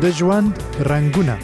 د ژوند رنگونه.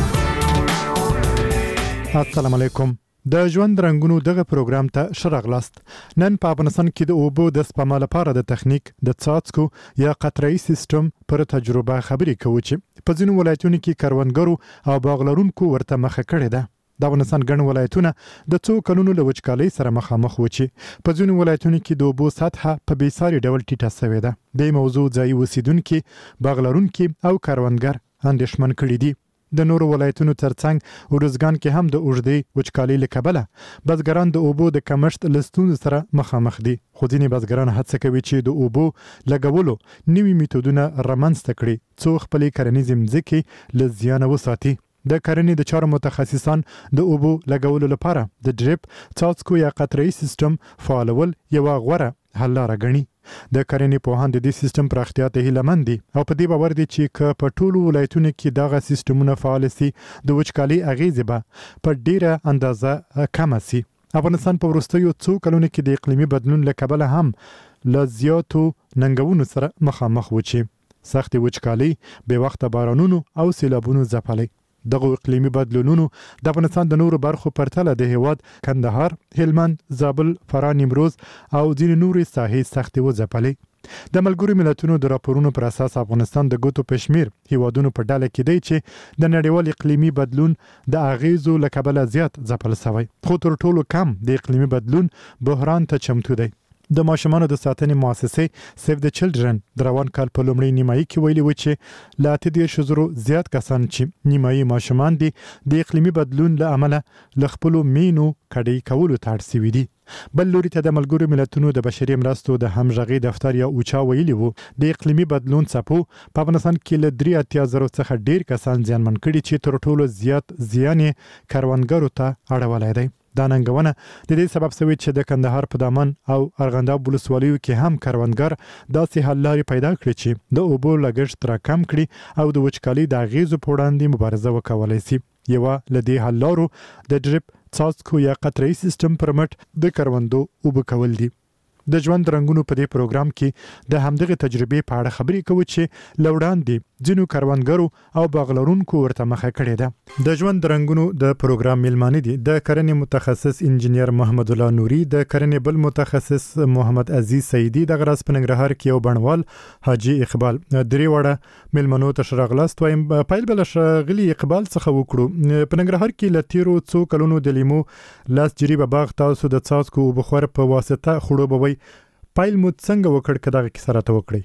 السلام علیکم. د ژوند رنگونو دغه پروګرام ته شراغلاست. نن په افغانستان کې د اوبو د سپما لپاره د تخنیک د څاڅکو یا قطره‌ای سیستم پر تجربه خبرې کوو چې په ځینو ولایتونو کې کروندګرو او باغلرونکو ورته مخه کړې ده. د افغانستان ګڼ ولایتونه د څو کلونو له وچکالۍ سره مخامخ و چې په ځینو ولایتونو کې د اوبو سطحه په بېساري ډول ټیټه شوې ده. د موضوع ځایي اوسیدونکي، باغلرونکي او کروندګر اندېښمن کړي دي. د نورو ولایتونو ترڅنګ ورزګان کې هم د اوږدې وچکالۍ له کبله بزګران د اوبو د کمښت له ستونزو سره مخامخ دي. خو ځینې بزګران هڅه کوي چې د اوبو لګولو نوي میتودونه رامنځته کړي څو خپلې کرنیزې مځکې له زیانه وساتي. د کرنې د چارو متخصصان د اوبو لګولو لپاره د ډریپ، څاڅکو یا قطره‌ای سیستم فعالول یوه غوره حل لاره ګڼي. د کرنې پوهان د دې سیستم پراختیا ته هیله دي او په دې باور دي چې که په ټولو ولایتونو کې دغه سیستمونه فعال سي د وچکالۍ اغیزې به په ډیره اندازه کمه سي. افغانستان په وروستیو څو کلونو کې د اقلیمي بدلون له کبله هم له زیاتو ننګونو سره مخامخ و چې سختې وچکالۍ، بې وخته بارانونو او سیلابونو ځپلي. دغه اقلیمي بدلونونو د افغانستان د نورو برخو پرتله د هیواد کندهار، هلمند، زابل، فراه، نیمروز او ځینې نورې ساحې سختې وځپلې. د ملګرو ملتونو د راپورونو پر اساس افغانستان د ګوتو په شمیر هیوادونو په ډله کې دی چې د نړیوال اقلیمي بدلون د اغیزو له کبله زیات ځپل شوی. خو تر ټولو کم د اقلیمي بدلون بحران ته چمتو دی. د ماشومانو د ساتنې مؤسسې سیف د چلډرن د روان کال په لومړۍ نیمایي کې ویلي و چې له 38,000 زیات کسان چې نیمایي ماشومان دي د اقلیمي بدلون له امله له خپلو مینو کډې کولو ته اړ سوي دي. بل لوري ته د ملګرو ملتونو د بشري مرستو د همغږۍ دفتر یا اوچا ویلي وو د اقلیمي بدلون څپو په افغانستان کې له 83,000 څخه ډیر کسان زیانمن کړي چې تر ټولو زیات زیان یې کروندګرو ته اړولی دی. دا ننګونه د دې سبب شوی چې د کندهار په دامن او ارغنداب ولسوالیو کې هم کروندګر داسې حل لارې پیدا کړي چې د اوبو لګښت راکم کړي او د وچکالۍ د اغیزو په وړاندې مبارزه وکولای شي. یوه له دې حل لارو د ډریپ، څاڅکو یا قطره‌ای سیستم پر مټ د کروندو اوبه کول دي. د ژوند رنگونو په دې پروګرام کې د همدغه تجربې په اړه خبرې کوو چې له وړاندې ځینو کروندګرو او باغلرونکو ورته مخه کړې ده. د ژوند رنگونو د پروګرام میلمانه دي د کرنې متخصص انجینیر محمد الله نوري، د کرنې بل متخصص محمد عزیز سیدی، د غراس په ننګرهار کې یو بڼوال حاجی اقبال. درې وړه میلمنو ته شراغلاست وایم. پیل بل شغلی اقبال څخه وکړو. په ننګرهار کې له تیرو څو کلونو د لیمو لاس جریبه باغ تاسو د څاڅکو بخور په واسطه خړوبوي. پایل مو څنګه وکړ کدا کې سره ته وکړي؟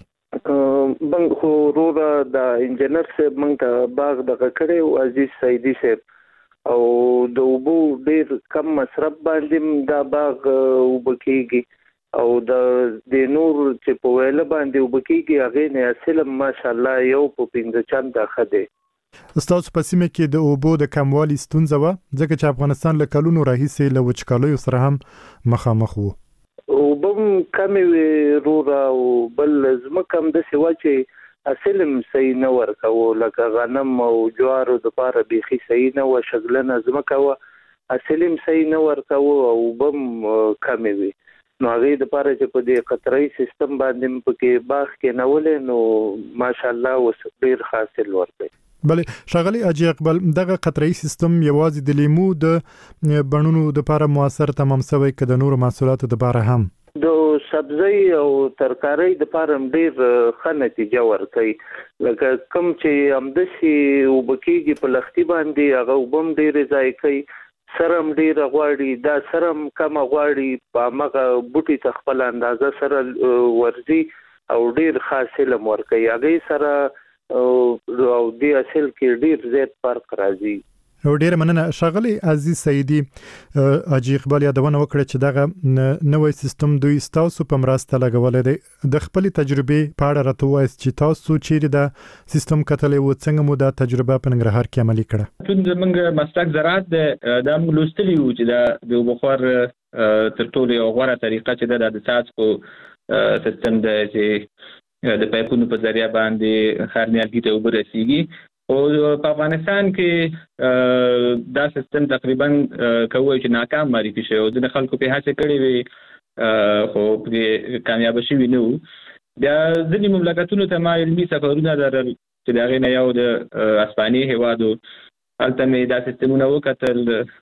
بنګ خو روغه د انجنیر صاحب مونږ ته باغ دغه کړی او عزیز سیدی صاحب او د اوبو ډیر کم مصرف باندې دا باغ وبکیږي او د نور چې په ویله باندې وبکیږي هغه نه اصل ماشاءالله یو په 15 چنده خده. استاد په سیمه کې د اوبو د کموالي ستونزه و ځکه چې افغانستان له کلونو راهیسې له وچکالیو سره هم مخامخ وو. وبم کمی روغه او بل زمکم د سیوا چې اصلم صحیح نه ورکاو لکه غنم او جوارو د پاره بيخي صحیح نه و، شغلنه زمکه و اصلم صحیح نه ورکاو او بم کمی وي. نو هغه د پاره چې په دې قطره‌ای سیستم باندې پکې باغ کې نه ولې نو ماشاءالله وس ډیر حاصل ورکړي. بله شغلی اجي اقبال، دغه قطره‌ای سیستم یوازې د لیمو د بڼونو د لپاره موثر تمام شوی که د نورو محصولاتو د لپاره هم؟ د سبزی او ترکاری د لپاره ډیر ښه نتیجه ورکړي. لکه کوم چې امدسي وبکیږي په لختي باندې هغه وبم ډیر ځای کوي، سرم ډیر غواړي، دا سرم کم غواړي، په مغه بوټي تخپل اندازه سره ورزي او ډیر حاصل ورکړي. هغه سره او دی اصل کې ډیر زیات فرق راځي. او ډیر مننه شغلی عزیز سیدی. اجي اقبال یادونه وکړه چې دغه نوې سیستم دوی تاسو په مرسته لګولې دی. د خپل تجربې په اړه راته وایي چې تاسو چیرې د سیستم کتلې و څنګه مو دا تجربه په ننګرهار کې عملي کړه؟ ټول موږ مسلک زراعت د موږ لوستلی و چې د بخار تر ټولو یو غوره طریقه چې د څاڅکو سیستم د چې د پایپونو په ذریعہ باندې هر نیالګي ته اوبه رسیږي. او په افغانستان کې دا سیستم تقریبا کوي چې ناکام معرفي شوی او د خلکو په هڅه کړې وي خو په کامیاب شوی نه و. بیا ځینې مملکتونو ته ما علمي سفرونه لرل چې دا غي نه یو د اسپاني هیوادو هلته مې دا سیستمونه وکتل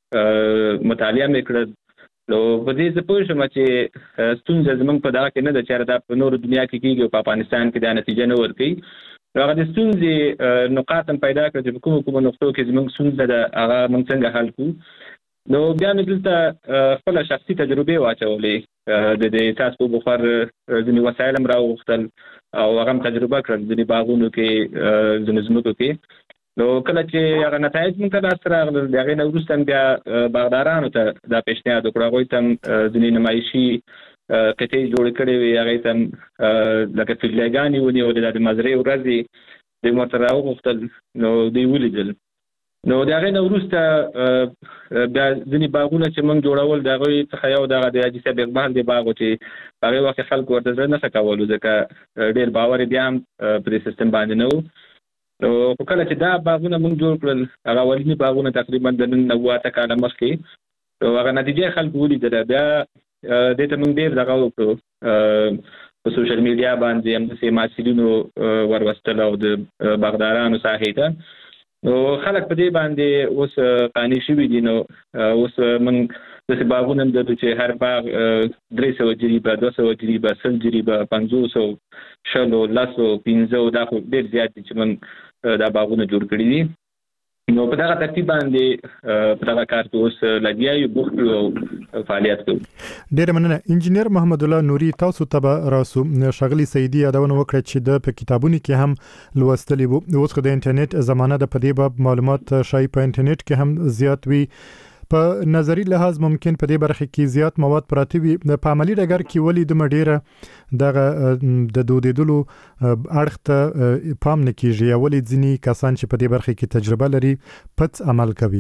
مطالعه مې کړل نو په دې څه پوه شوم چې ستونزه زموږ په دغه کې نه ده چې دا په نورو دنیا کې کېږي او په افغانستان کې دا نتیجه نه ورکوي هغه د ستونزې نقاط هم پیدا کړل چې په کومو نقطو کې زموږ ستونزه ده هغه موږ څنګه حل کړو نو بیا مې دلته خپله شخصي تجربې واچولې د دې تاسو په بخار ځینې وسایل هم راوغوښتل او هغه هم تجربه کړل ځینې باغونو کې ځینې ځمکو کې نو کله چې هغه نتایج موږ ته لاسته راغلل د هغې نه وروسته هم بیا باغدارانو ته دا پیشنهاد وکړو هغوی ته هم ځینې نمایشي قطعې جوړې کړې وې هغې ته هم لکه فجلیګانې ونیولې او د مزرعې ورځې دوی ورته راوغوښتل نو دوی ولیدل نو د هغې نه وروسته بیا ځینې باغونه چې موږ جوړول د هغوی څخه یو دغه د حاجي صاحب اقبال دی باغ و چې په هغې وخت کې خلکو ورته زړه نه ښه کولو ځکه ډېر باور یې بیا هم په دې سیستم باندې نه و نو خو کله چې دا باغونه موږ جوړ کړل هغه اولیني باغونه تقریبا د نن 90 کاله مخکې نو هغه نتیجه خلکو ولیدله بیا دې ته موږ ډېر دغه وکړو په سوشل میډیا باندې همداسې محصلینو وروستل او د باغدارانو ساحې ته نو خلک په دې باندې اوس قانع شوي دي نو اوس موږ داسې باغونه هم لرو چې هر باغ 300 جریبه 200 جریبه 100 جریبه 500 شلو لسو 15 دا خو ډېر زیات دي چې موږ دا باغونه جوړ کړي دي نو په دغه ترتیب باندې په دغه کار کې اوس لګیا یو بوخت او فعالیت کوو ډېره مننه انجینیر محمد الله نوري تاسو ته راسو شغلي سیدي یادونه وکړه چې د په کتابونو کې هم لوستلی وو اوس خو د انټرنیټ زمانه د په دې باب معلومات شای په انټرنیټ کې هم زیات وي په نظری لحاظ ممکن په دې برخه کې زیات مواد پراته وي په عملی ډګر کې ولې د مډیره دغه د دودیدلو اړخ ته پام نه کیږي یا ولې ځینی کسان چې په دې برخه کې تجربه لري پټ عمل کوي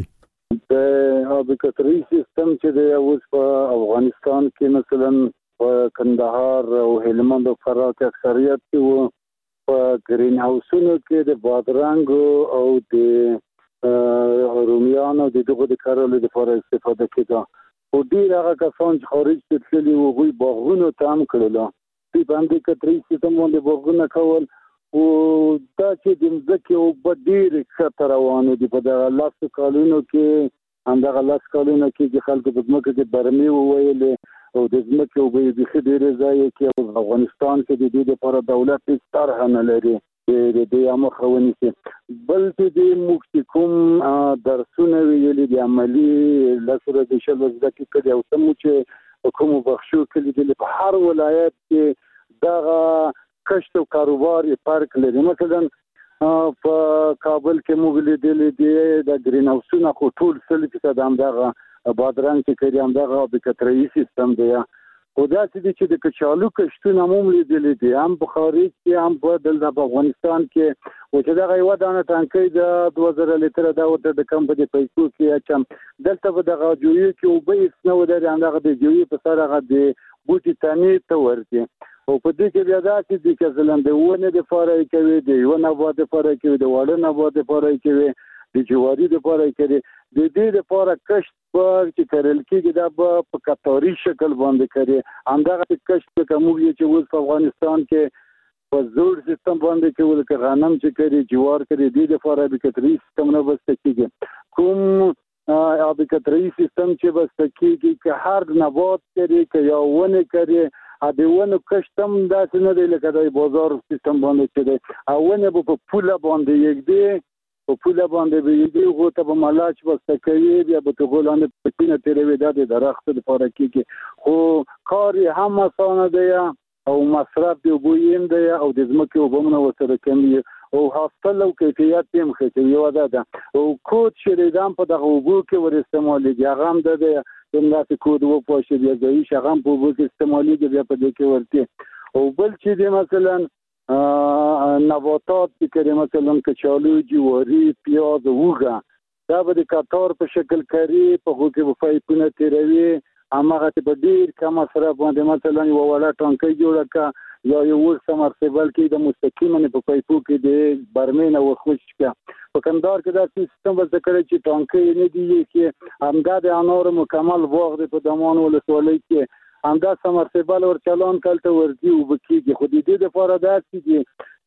د ابکتری سیستم چې د اوس په افغانستان کې مثلا په کندهار او هلمند او فراه کې اکثریت کې په گرین هاوسونو کې د بادرنګ او د رومیانو د دغه د کارولو لپاره استفاده کېده او ډیر هغه کسان چې خارج ته تللي وو هغوی باغونو ته هم کړل دوی باندې کتري سیستم باندې باغونه کول او دا چې د مځکې اوبه ډېرې ښکته روانې دي په دغه 10 کالونو کې همدغه 10 کالونو کې چې خلکو په ځمکه کې برمې وویلې او د ځمکې اوبه یې بیخي ډېرې ضایع کړې او افغانستان کې د دې لپاره دولت هېڅ طرحه نه لري د دې مخه ونیسي بل چې د موږ کوم درسونه ویلي د عملي لسره د شل زده کړې او سمو چې کوم بخښو کې د په هر ولایت کې دغه کشت او کاروبار فرق لري مثلا په کابل کې موږ لیدلې دي د گرین هاوسونو خو ټول 100% همدغه بادرنګ چې کوي همدغه بکتري سیستم دی او دا چې د کچالو کشتونه هم لیدلې دي هم په خارج کې هم په دلته په افغانستان کې او چې دغه یو دانه ټانکۍ د 2000 لیټر دا ورته د کمپنۍ پیسو کې اچم دلته په دغه جوړي کې او به اسنو د هغه د جوړي په سره هغه د بوټي تانې ته ورته او په دې کې بیا دا چې د کزلند ونه د فارای کوي د یو نه باد فارای کوي د وړ نه باد فارای کوي د جواري د فارای کوي د دې لپاره کشت چې کړل کېږي دا په کتاري شکل باندې کوي همدغه کشت کومږي چې اوس په افغانستان کې په زوړ سیستم باندې کې ولکه غنم چې کوي جوار کوي د دې لپاره د کتري سیستم نه بس کېږي کوم د کتري سیستم چې بس کېږي چې هر نبات کوي که یا ونه کوي د ونه کشتم داسې نه دی لکه د بازار سیستم باندې چې دی ونه په پوله باندې یګدي په پوله باندې به یګدي خو ته به ملاچ بسته کوي بیا به ته غولانه پټینه تیروي د درخت لپاره کېږي خو کار هم آسانه دی او مصرف دی وګویم دی او د ځمکې وبمنه وسره کمی او حاصل او کیفیت هم ښه کوي یو دا او کود شریدان په دغه وګو کې ور استعمالېږي هغه هم د داسې کود و پوښي بیا ځای شغم په وګو کې استعمالېږي بیا په دې کې ورته او بل چې دی مثلا نباتات چې مثلا کچالو جواری پیاز وګه دا به د کاتار په شکل کوي په هغه کې په پایپونه تیروي امغه په ډیر کم مصرف باندې مثلا یو وړه ټانکۍ جوړه کا یا یو سمرسیبل کې د مستقیمه په پایپو کې د برمنه وخوش کا په کندهار کې دا سیستم وځ کړی چې ټانکۍ نه دی کې همدا د انور مکمل واغ په دمان ولسوالۍ کې همدا سمرسیبل ور چلان کلته ورځي او بکیږي خو دې د لپاره دا چې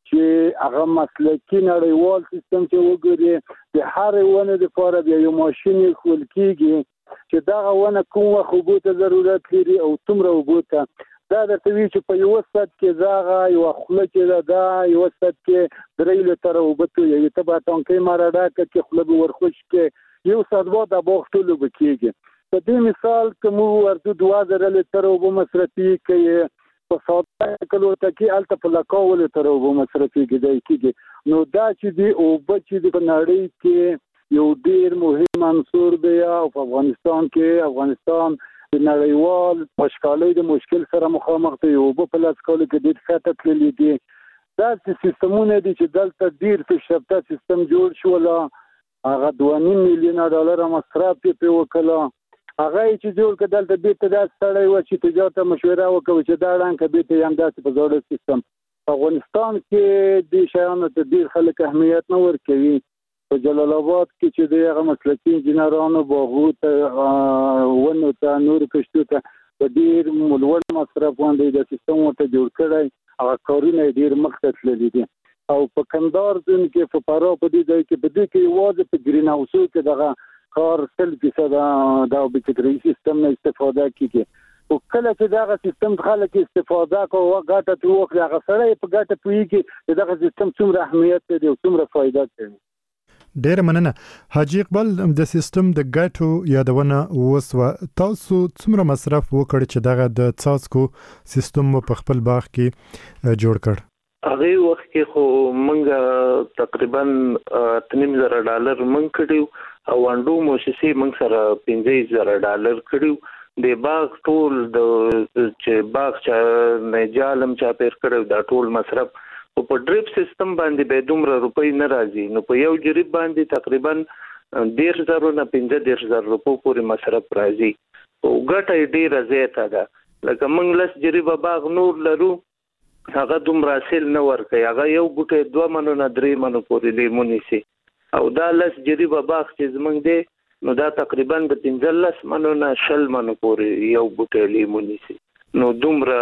چې هغه مسلکي نړیوال سیستم چې وګوري د هر ونه لپاره د یو ماشين خول کېږي چې دا ونه کوم خوبو ته ضرورت لري او څومره وګو ته دا د توی چې په یو سات کې زاغه یو خله چې دا یو سات کې درې لتر وبته یو ته به تونکې مارډا کې خله ورخوش کې یو سات وو د بوختلو بکیږي په دې مثال کوم ورته 2000 لتر وب مصرفي کې په ساده کلو ته کې الته په لکاول تر وب مصرفي کېږي نو دا چې دی او بچي د نړۍ کې یو ډیر مهم عنصر دی او په افغانستان د نړیوال مشکلات د مشکل سره مخامخ دی او په لاس کولو کې د خاطر تللی دي دا سیستمونه دي چې دلته ډیر پیشرفته سیستم جوړ شو لا هغه 2.5 میلیون ډالر مصرف په وکړه هغه چې جوړ کړل د بیت د سړی و چې تجارت مشوره وکړي چې دا رنګ به ته هم داسې په زړه سیستم افغانستان کې د شیانو ته ډیر خلک اهمیت نه ورکوي په جلال آباد کې چې دغه مسلکي انجنیرانو باغو ته ونه ته نور کشتو ته د ډیر ملوړ مصرف باندې د سیستم ته جوړ کړی هغه کارونه ډیر مختص لري دي او په کندهار ځین کې په پارو په دې ځای کې په دې کې واځي په ګرین هاوس کې دغه کار سل د بیټری سیستم نه استفاده کیږي او کله چې دغه سیستم خلک استفاده کوي غاټه توخ هغه سره په غاټه پويږي دغه سیستم څومره اهمیت لري او څومره فائدہ کوي ډیر مننه حاجی اقبال د سیستم د ګټو یادونه وسو تاسو څومره مصرف وکړ چې دغه د څاڅکو سیستم په خپل باغ کې جوړ کړ هغه وخت کې خو موږ تقریبا $3,000 موږ کړیو او انډو موسسي موږ سره $15,000 کړیو د باغ ټول د چې باغ چې نه جالم چا پیر کړو دا ټول مصرف په ډریپ سیستم باندې به دومره روپۍ نه راځي نو په یو جریب باندې تقریبا 1,000 نه 15,000 روپۍ پورې مصرف راځي او ګټه ډیره زیاته ده لکه موږ لس جریب باغ نور لرو هغه دومره حاصل نه ورکوي هغه یو بوټی 2 منو نه 3 منو پورې لیمونی سي او دا لس جریب باغ چې زمونږ دی نو دا تقریبا د 15 منو نه 20 منو پورې یو بوټی لیمونی سي نو دومره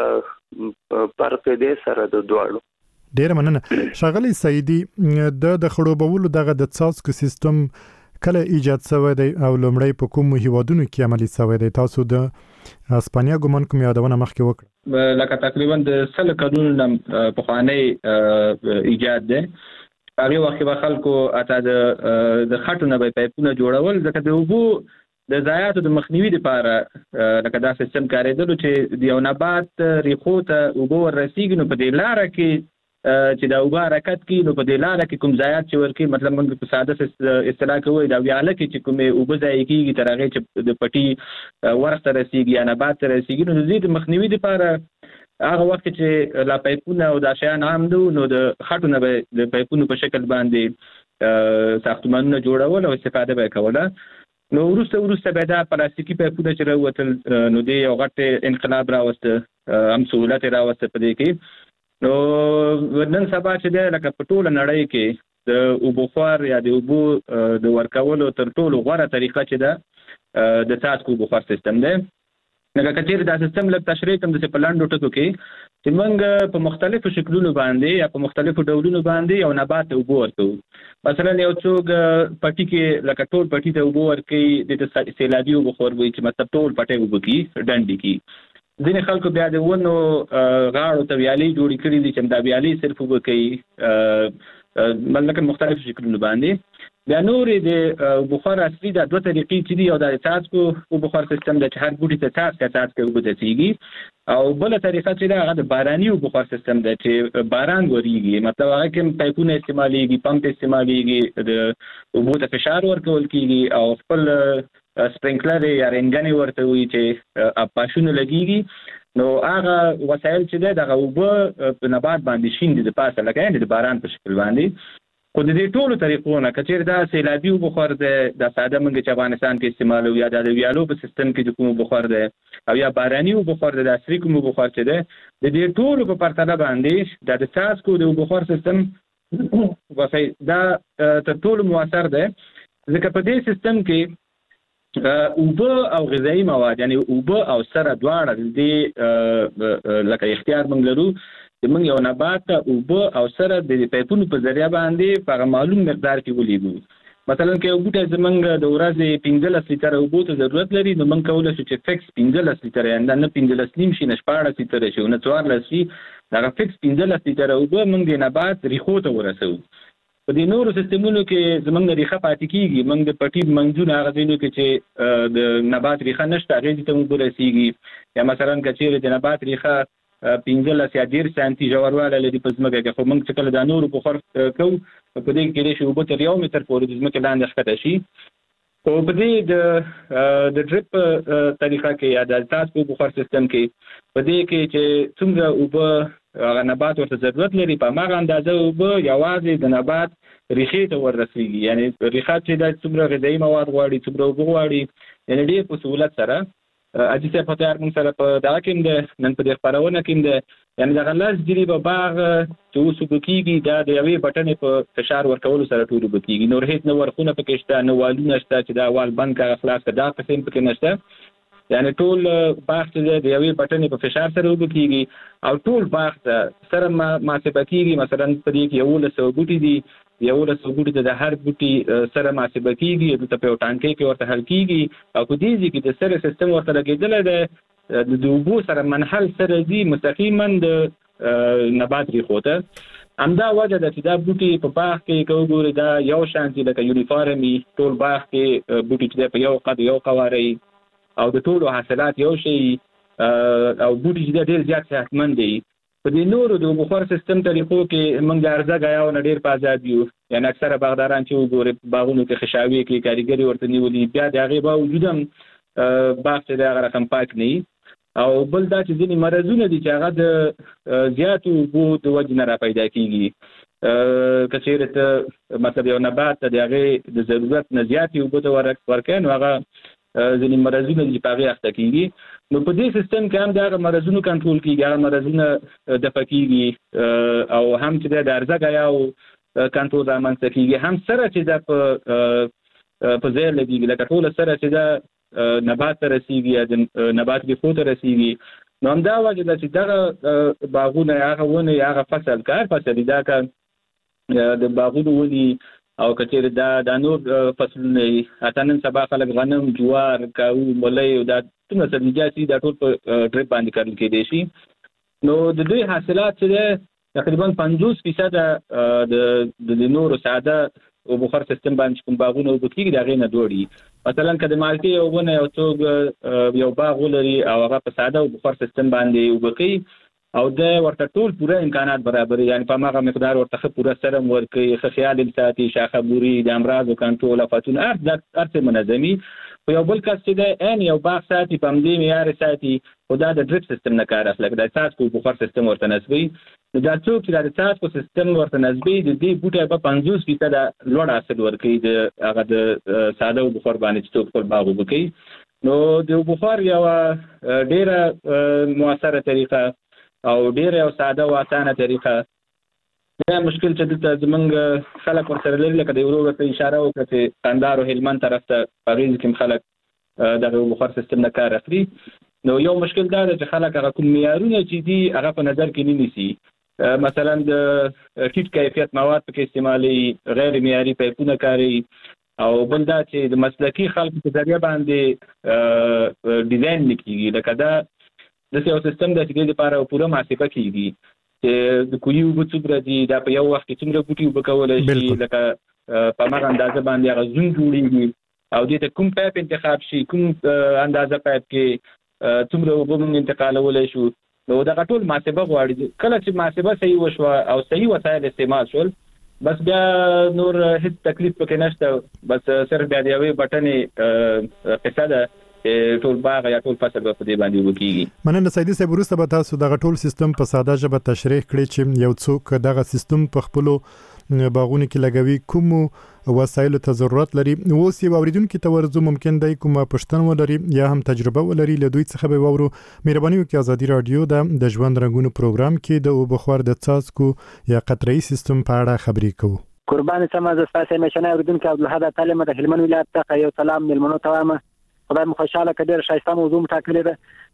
فرق دی سره د دواړو ډیر مننه شغلی سیدی د خړوبولو دغه د څاڅکو سیستم کله ایجاد شوی دی او لومړی په کوم هیوادونو کې عملی شوی دی تاسو د اسپانیا ګومان کوم یادونه مخکې وکړه لکه تقریبا د 100 کلونو په خوانی ایجاد دی هغه وخت به خلکو اته د خټو نه به پایپونه جوړول ځکه د وبو د ضایعاتو د مخنیوي لپاره لکه دا سیستم کارېدل چې د یو نبات ریخو ته وبو ورسیږي نو په دې لار کې چې دا وبا حرکت کوي نو په دې لار کې کوم ضایعات چې ورکی مطلب موږ په ساده اصطلاح کوي دا ویاله کې چې کومه وبو ځای کېږي تر هغه چې د پټي ورسته رسیږي یا نبات رسیږي نو د دې مخنیوي لپاره هغه وخت چې لا پایپونه او د شیان عام نو د خټو نه د پایپونو په شکل باندې ساختمانونه جوړول او استفاده به کوله نو ورسته به دا پلاستیکي پایپونه چې راوتل نو د یو غټ انقلاب راوسته هم سہولت راوسته په دې کې نو نن سبا چې ده لکه په ټوله نړۍ کې د اوبخوار یا د اوبو د ورکولو تر ټولو غوره طریقه چې ده د څاڅکو اوبخوار سیستم ده لکه کچېر دا سیستم لږ تشریح کوم د پلاندو ټکو کې چې موږ په مختلفو شکلونو باندې یا په مختلفو ډولونو باندې یو نبات اوبو ورکو مثلا یو څوک پټي کې لکه ټول پټي ته اوبو ورکي د سیلابي اوبخوار وي چې مطلب ټول پټي اوبو کې ډنډي کې ځینې خلکو بیا د ونو غاړو ته ویالې جوړې کړي دي چې دا ویالې صرف اوبه کوي ملکه مختلف شکلونو باندې بیا نورې د بخار اصلي د دوه طریقې چې دي او د څاڅکو بخار سیستم د هر بوټي ته څاڅکو اوبه رسیږي او بل طریقه چې دا هغه د باراني بخار سیستم دی چې باران وريږي مطلب هغه کې پایپونه استعمالېږي پمپ استعمالېږي د اوبو ته فشار ورکول کېږي او خپل سپرینکلر یا رنګنی ورته وي چې پاشونه لګيږي نو هغه وسایل چې ده دغه اوبه په نبات باندې شیندي د پاسه لکه د باران په شکل باندې خو د دې ټولو طریقو نه کچېر دا سیلابي بخار ده د ساده منګ چې افغانستان کې استعمالو یا د ویالو په سیستم کې د کوم بخار ده او یا باراني بخار ده د عصري کوم بخار چې ده د دې ټولو په پرتله باندې د څاڅکو د بخار سیستم دا تر ټولو موثر ده ځکه په دې سیستم کې اوبه او غذایی مواد یعنی اوبه او سره دواړه د لکه اختیار موږ لرو چې موږ یو نبات اوبه او سره د پایپونو په ذریعہ باندې په معلوم مقدار کې ولېږو. مثلا که یو بوټی زمونږ د ورځې 15 لیټره اوبو ته ضرورت لري نو موږ کولی شو چې فکس 15 لیټره یا نه 15 نیم شي نه 14 لیټره شي نه 14 شي دغه فکس 15 لیټره اوبه موږ د نبات ریښو ته ورسوو. په دې نورو سیستمونو کې زمونږ ریښه پاتې کېږي، موږ د پټي منځونه هغه ځایونو کې چې د نبات ریښه نشته هغې ته موږ ورسېږي، یا مثلا که چېرې د نبات ریښه 15 یا 10 سانتي ژوروالی لري په ځمکه کې، خو موږ چې کله دا نورو بخار کوو په دې کې کېدای شي اوبه تر 1 متر پورې د ځمکې لاندې ښکته شي. خو په دې د ډریپ طریقه کې یا د څاڅکو بخار سیستم کې په دې کې چې څومره اوبه هغه نبات ورته ضرورت لري په هماغه اندازه اوبه یوازې د نبات ریښې ته وررسېږي، یعنې ریښه چې دا څومره غذایي مواد غواړي څومره اوبه غواړي، یعنې ډېر په سهولت سره. عزیز صاحب فتیار موږ سره په دغه کې هم دی نن په دې خپرونه کې هم دی، یعنې دغه 10 جریبه باغ چې اوس اوبه کېږي دا د یوې بټنې په فشار ورکولو سره ټول اوبه کېږي، نور هېڅ نه ورخونه پکې شته، نه والونه شته چې دا وال بند کړه خلاص کړه، دا قسم پکې نشته. یعنې ټول باغ چې دی د یوې بټنې په فشار سره اوبه کېږي او ټول باغ ته سره محاسبه کېږي. مثلا په دې کې 1100 بوټي دي، 1100 بوټي ته د هر بوټي سره محاسبه کېږي، دلته په یو ټانکۍ کې ورته حل کېږي او په دې ځای کې د سره سیستم ورته لګېدلی دی د اوبو سره منحل سره ځي مستقیما د نبات ریښو ته. همدا وجه ده چې دا بوټي په باغ کې که وګورئ دا یو شان دي لکه یونیفارم وي، ټول باغ کې بوټي چې دی په یو قد یو قواره او د ټولو حاصلات یو شی او بوټي چې دی ډېر زیات صحتمند دی. په دې نورو د بخار سیستم طریقو کې موږ د عرضه ګیاو نه ډېر په ازاد یو، یعنې اکثره باغداران چې وګورئ باغونو کې خشاوي کې کاریګري ورته نیولي، بیا د هغې باوجود هم باغ چې دی هغه رقم پاک نه وي. او بل دا چې ځینې مرضونه دي چې هغه د زیاتو اوبو د وجې نه را پیدا کېږي. که چېرې ته مطلب یو نبات ته د هغې د ضرورت نه زیاتې اوبو ته ورکوې نو هغه ځینې مرضونه دي چې په هغې اخته کېږي. نو په دې سیستم کې هم د هغه مرضونو کنټرول کېږي، هغه مرضونه دفع کېږي او هم چې د عرضه ګیاو کنټرول رامنځته کېږي، هم سره چې دا په ځای لګېږي لکه ټوله سره چې دا نبات ته رسېږي یا د نبات ریښو ته رسېږي. نو همدا وجه ده چې دغه باغونه یا هغه ونې یا هغه فصل کار فصل دا که د باغونو ونې او که چېرې دا نور فصلونه وي، حتی نن سبا خلک غنم، جوار، کاهو، ملی او دا څومره سبزیجات دي دا ټول په ډریپ باندې کرل کېدی شي. نو د دوی حاصلات چې دی تقریبا 50% د نورو ساده او بخار سیستم باندې کوم باغونه اوبه کېږي د هغې نه دوړي. مثلا که د مالټې یو ونه یو څوک یو باغ ولري او هغه په ساده او بخار سیستم باندې اوبه کوي او د ورته ټول پوره امکانات برابري، یعنې په هغه مقدار ورته ښه پوره سرم ورکوي، ښه خیال یې ساتي، شاخه بوري، د امراضو کنټرول، آفتونه هر څه منظمي. خو یو بل کس چې دی عین یو باغ ساتي په همدې معیار ساتي، خو دا د ډریپ سیستم نه کار اخلي، د څاڅکو بخار سیستم ورته نصبوي. نو دا څوک چې دا د څاڅکو سیستم ورته نصبوي د دې بوټی به 50% لوړ حاصل ورکوي د هغه د ساده بخار باندې چې څوک خپل باغ اوبه کوي. نو د بخار یوه ډېره مؤثره طریقه او ډېره یو ساده او اسانه طریقه. دا مشکل چې دلته زمونږ خلک ورسره لري لکه د ورو ورته اشاره وکړه چې کندهار او هلمند طرف ته په هغې کې هم خلک دغه بخار سیستم نه کار اخلي. نو یو مشکل دا ده چې خلک هغه کوم معیارونه چې دي هغه په نظر کې نه نیسي. مثلا د ټیټ کیفیت مواد پکې استعمالوي، غیر معیاري پایپونه کاروي، او بل دا چې د مسلکي خلکو په ذریعه باندې ډیزاین نه کېږي. لکه دا داسې یو سیستم دی چې دې لپاره پوره محاسبه کېږي چې د کوهي اوبه څومره دي، دا په یو وخت کې څومره بوټي اوبه کولی شي، لکه په هماغه اندازه باندې هغه زون جوړېږي او دې ته کوم پایپ انتخاب شي، کوم اندازه پایپ کې څومره اوبه موږ انتقالولی شو. نو دغه ټول محاسبه غواړي. کله چې محاسبه صحیح وشوه او صحیح وسایل استعمال شول بس بیا نور هیڅ تکلیف پکې نشته، بس صرف بیا د یوې بټنې قصه ده ټول باغ یا ټول فصل به په دې باندې اوبه کېږي. مننه سیدي صاحب. وروسته به تاسو دغه ټول سیستم په ساده ژبه تشریح کړئ چې یو څوک دغه سیستم په خپلو باغونو کې لګوي کوم وسایلو ته ضرورت لري. اوس یو اوریدونکي ته ورځو ممکن دی کومه پوښتنه ولري یا هم تجربه ولري، له دوی څخه به واورو. مهرباني وکړئ ازادي رادیو د ژوند رنګونو پروګرام کې د اوبخور د څاڅکو یا قطره‌ای سیستم په اړه خبرې کوو. قربان سم از تاسو مشنه اوریدونکو عبدالحد تعلیم د هلمند ولایت څخه یو سلام ملمنو ته وایم. خدای مو خوشاله کړي، ډېر ښایسته موضوع ټاکلې ده.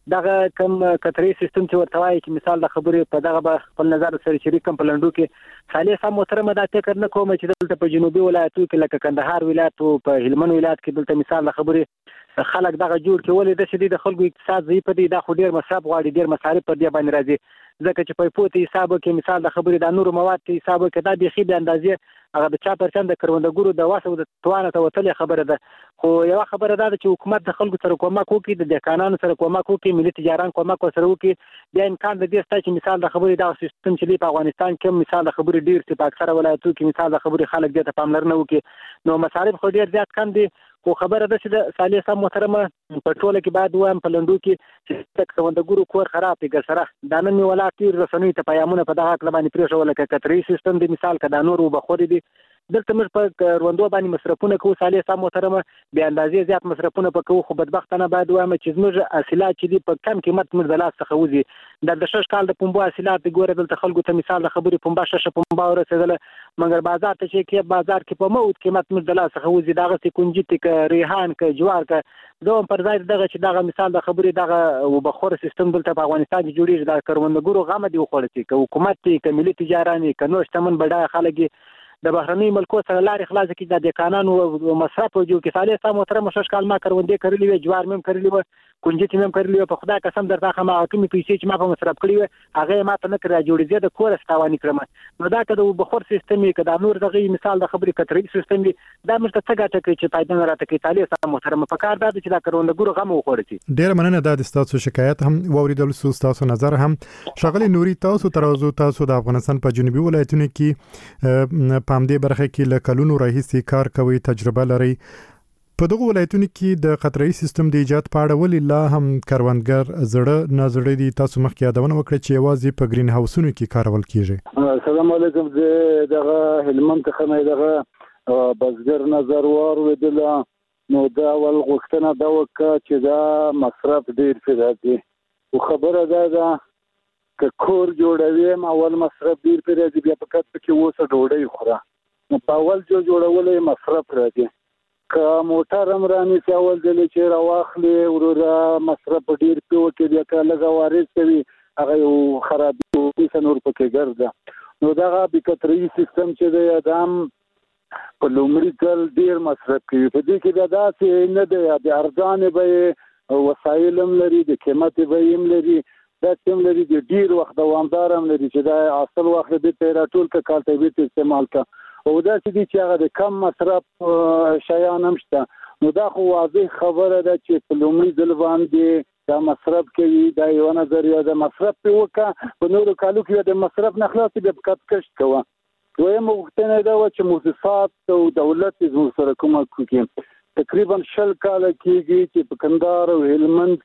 دغه کم قطري سیستم چې ورته وایي چې مثال د خبرې په دغه به خپل نظر سره شریک کم په لنډو کې صالح صاحب محترم دا فکر نه کوم چې دلته په جنوبي ولایتو کې لکه کندهار ولایت او په هلمند ولایت کې دلته مثال د خبرې خلک دغه جوړ کې ولې د شدید خلکو اقتصاد ضعیف دي دا خو ډیر مصرف غواړي ډیر مصارف پر دې باندې راځي ځکه چې په پوت حساب کې مثال د خبرې د نورو مواد په حساب کې دا بيخي د اندازې هغه د 4% د کروندګرو د واسو د توانه ته وتلې خبره ده خو یو خبره ده چې حکومت د خلکو سره کومک وکړي د دهقانانو سره کومک وکړي ملي تجاران کومک سره وکړي د امکان د دې ستاسو چې مثال د خبرې د سیستم چې په افغانستان کې مثال د خبرې ډیر چې په اکثره ولایتونو کې مثال د خبرې خلک دې ته پاملرنه وکړي نو مصارف خو ډیر زیات کم دي خو خبره ده چې د صالح صاحب محترمه په ټوله کې باید وایم په لندو کې چې کروندګرو کور خراب دي ګسره دا نن ولا تیر رسنوي ته پیغامونه په دغه کله باندې پریښول کې قطري سیستم د مثال کدا نور وبخوري دي دلته موږ په کروندو باندې مصرفونه کوو صالح صاحب محترمه به اندازې زیات مصرفونه پکوو خو بدبختانه باید وایم چې موږ حاصلات چې دي په کم قیمت موږ د لاس څخه وځي د 6 کال د پنبو حاصلات ګوره دلته خلکو ته مثال د خبرې پنبه ششه پنبه ورسېدل مګر بازار ته چې کې بازار کې په موت قیمت موږ د لاس څخه وځي دغه سکونجیت ک ریحان ک جوار ک دوم پر ځای دغه چې دغه مثال د خبرې دغه وبخور سیستم دلته په افغانستان کې جوړیږي د کروندګرو غم دی خوړل چې حکومت کې ملي تجاراني ک نو شتمن بډای خلک د بهرنۍ ملکو سره لارې خلاص کړي د دهقانانو مصرف او جو کې صالح صاحب محترم 6 کال ما کروندې کړلې وي جوار مم کړلې و کنجټ مم کړلې و په خدای قسم درته خما کومې پیسې چې ما په مصرف کړې و هغه ما ته نه کړی جوړې د کور استواني کړم نو دا کده بخور سیستم کې دا نور دغه مثال د خبرې قطري سیستم دی دا مشته څه ګټه کوي چې پایدن راته کوي صالح صاحب محترم په کار دا چې دا کروندګرو غم وخوري ډیر مننه د تاسو شکایت هم ووریدل تاسو نظر هم شغله نوري تاسو ترازو تاسو د افغانستان په جنوبي ولایتونو کې پام دې برخه کې لکلونو راهیسي کار کوي تجربه لري په دغه ولایتونو کې د قطري سیستم د ایجاد په اړه ولې لا هم کروندګر زړه نظر دي تاسو مخکې یادونه وکړه چې یوازې په گرین هاوسونو کې کارول کیږي السلام علیکم دغه هلمند څخه دغه بزګر نظر ورودل نو دا ول غوښتنه دا وکړه چې دا مصرف ډیر پیدا او خبره ده که کور جوړوي اول مصرف ډیر پیدا بیا په کټ کې وسه ډوډۍ خوره نو په اول جوړولې مصرف راځي که موټر امراني اول دل چې راواخلې ورور مصرف ډیر پیو کې بیا کله غوارث کوي هغه خرابې او نور پکې ګرځي نو دا به قطري سیستم چې د ادم په لومړي ځل ډیر مصرف کوي په دې کې دا داسې نه دی د ارزان به وسایلم لري د قیمت به یې لري دا تم لري د ډیر وخت دوامدار هم لري چې دا اصل وخت د پیراټول کا کالټیویټ استعمال کا او دا چې هغه د کم مصرف شیان هم شته نو دا خو واضح خبره ده چې په لومړي ځل باندې دا مصرف کوي دا یو نظریه ده مصرف په وکړه په نورو کالو کې د مصرف نه خلاص به کټکش کوه دویم وختونه دا چې مؤسسات او دولت زموږ سره کومک کوي تقریبا 20 کال کېږي چې په کندهار او هلمند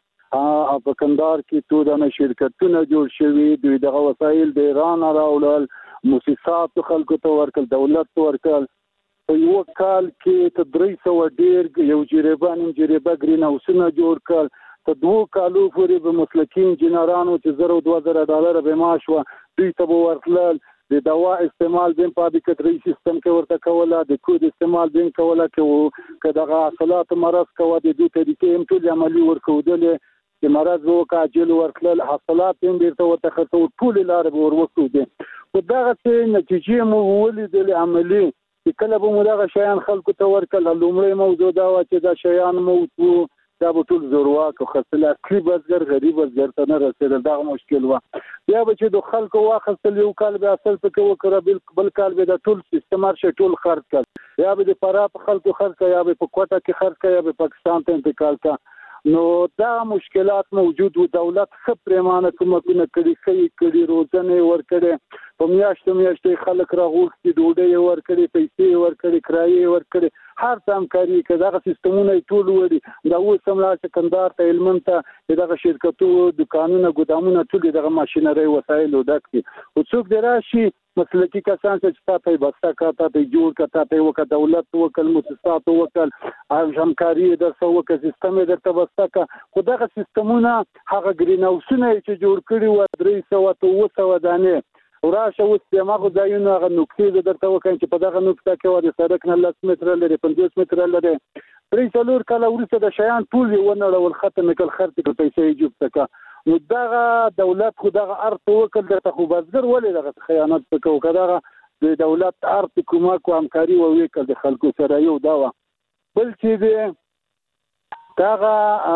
کې په کندهار کې ټول شرکتونه جوړ شوي دوی دغه وسایل د ایران راوړل مؤسسات خلکو ته ورکل دولت ته ورکل په یو کال کې ته 300 ډیر یو جریبه گرین هاوسونه جوړ کړ ته 2 کالو پورې به مسلکي انجنیرانو چې $2,000 به معاش و دوی ته ورکل د دوا استعمال بین په قطري سیستم کې ورته کوله د کود استعمال بین کوله چې دغه حاصلات مرز کوه د دوی طریقې هم ټول عملی ورکودل چې مرز وکړه عاجل ورکل حاصلات هم ډیر ته خرڅو ټول لار به ورکو دي په دغه څه نتیجې مو ولیدل عملی چې کله به موږ دغه شیان خلکو ته ورکل لومړی موضوع دا و چې دا شیان مو دا به ټول زورواک او خپل اصلي بزګر غریب بزګر ته نه رسېدل دا مشکل و بیا به چې د خلکو واخصل یو کال به اصل پکې وکړه بل کال به د ټول سیستم ارشه ټول خرڅ کړ یا به د پرا خلکو خرڅ یا به په کوټه کې خرڅ یا به پاکستان ته انتقال کړ نو دا مشکلات موجود و دولت خپ پریمانه کومکونه کړي روزنه ورکړي په میاشتې خلک راغوښتي ډوډۍ ورکړي پیسې ورکړي کرایه ورکړي هر څه همکاري کوي دغه سیستمونه ټول وړي دا اوس هم لا کندهار ته هلمند ته دغه شرکتو دکانونه ګودامونه ټول دغه ماشينري وسایل ودکتي او څوک دراشي مسلکي کسان چې تاسو بستا کاته ته جوړ کاته ته وکړه دولت وکړ مؤسسات وکړ همکاري د سوق سیستم درته بستا کا خدغه سیستمونه هغه گرین هاوسونه چې جوړ کړي و 300 دانه وراشه اوس د ماغو ځایونو هغه نقطې درته وکړم چې په دغه نقطه کې د سړک نه 10 متره لري 50 متره لري 3 کاله وروسته د شیان ټول یې ونړول ختم کړل خرڅ کړ پیسې جوب تکا نو دغه دولت خو دغه ارت وکړ د خو بازګر ولې دغه خیانت وکړ کداغه د دولت ارت کومک او همکاري وکړ د خلکو سره یو دا بل چې دغه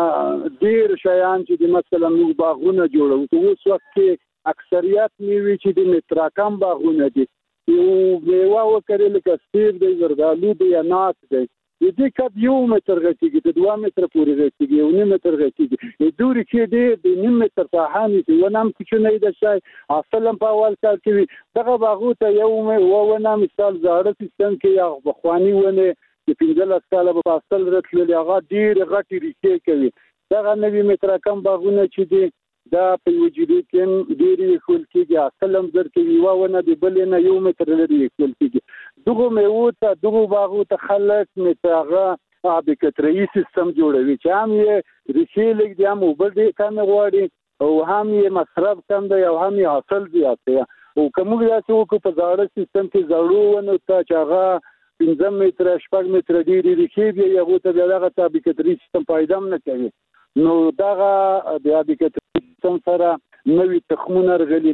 ډیر شیان چې مثلا موږ باغونه جوړو اوس وخت کې اکثریت میوي چې د متراکم باغونه دي یو میوه وکړل لکه سیب دی زردالو دی انار دی د دې کډ 1 متر غټیږي د 2 متر پورې غټیږي 1 متر غټیږي د دوری کې د 1 متر ساحاني دی ونام چې نه د شای اصلا په اول کال کې دغه باغو ته یو ونه مثال زاړه سیستم کې یا بخوانی ونه د 15 کاله په اصل راتللی هغه ډیر غټي ریښې کوي دغه 9 متر کم باغونه چې دي دا په وجودي کې ډېری خپل کېږي اصلم در کې ونه د بل نه 1 متر لري خپل کېږي دغه میوه ته دغه باغو ته خلک متاغه آب کتري سیستم جوړوي چې هم یې ریښې لګ دي هم وبل دي کم غواړي او هم یې مصرف کم دی او هم یې حاصل زیات دی او کوم دا چې وکړو په زاړه سیستم کې زړو ونه ته چې هغه 15 متر 8 متر ډېری ریښې دی یو ته دغه آب کتري سیستم پیدا نه کوي نو دغه د آب کتري سیستم سره نوې تخمونه غلي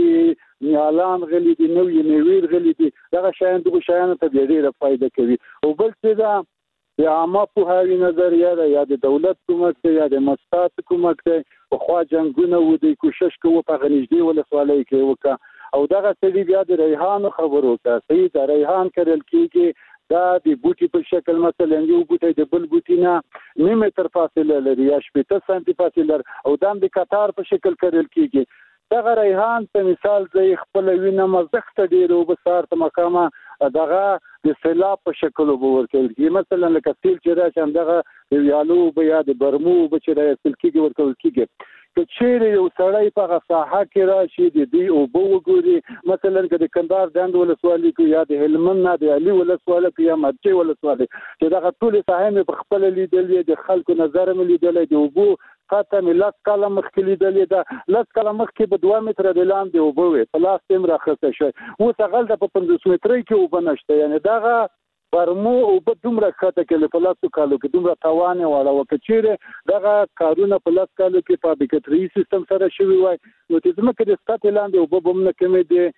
نوې نیالان غلي دي نوې میوې غلي دي دغه شیان دغه شیان ته ډېره فائدہ کوي او بل څه دا یا عامه په هاوی نظریه ده یا د دولت کومک دی یا د مؤسسات کومک دی خو خوا جنگونه و دی کوشش کوو په غنځدي ولسوالۍ کې وکړه او دغه سړي بیا د ریحان خبرو ته صحیح د ریحان کړل کېږي دا د بوټي په شکل مثلا یو بوټي د بل بوټي نه 9 متر فاصله لري یا 8 سانتي فاصله او دام د قطار په شکل کړل کېږي دغه ریحان په مثال زي خپل وینه مزخت ډیرو بسار ته مقامه دغه د سیلاب په شکل وبور کېږي مثلا لکه سیل چې راشم دغه یالو بیا د برمو بچره سیل کېږي ورکول کېږي که چیرې یو سړی په ساحه کې راشي د دې او بو وګوري مثلا د کندهار ډنډ ولسوالۍ کې یا د هلمند نه د علي ولسوالۍ کې یا مرچي ولسوالۍ چې دغه ټول ساحه په خپل لیدلې د خلکو نظر مې لیدلې د وبو خاطر ملت کله مخکې لیدلې ده لږ کله مخکې په 2 متر د لاندې وبوي په لاس تم راخسته شي او څنګه د 15 متر کې وبنشته یعنی دغه برمو او په دومره خاطر کې په لاسو کالو کې دومره توان وړه وکړي دغه کارونه په لاس کالو کې په بکټري سیستم سره شوی وای نو چې زموږ د سټات لاندې او په بمنه کې دي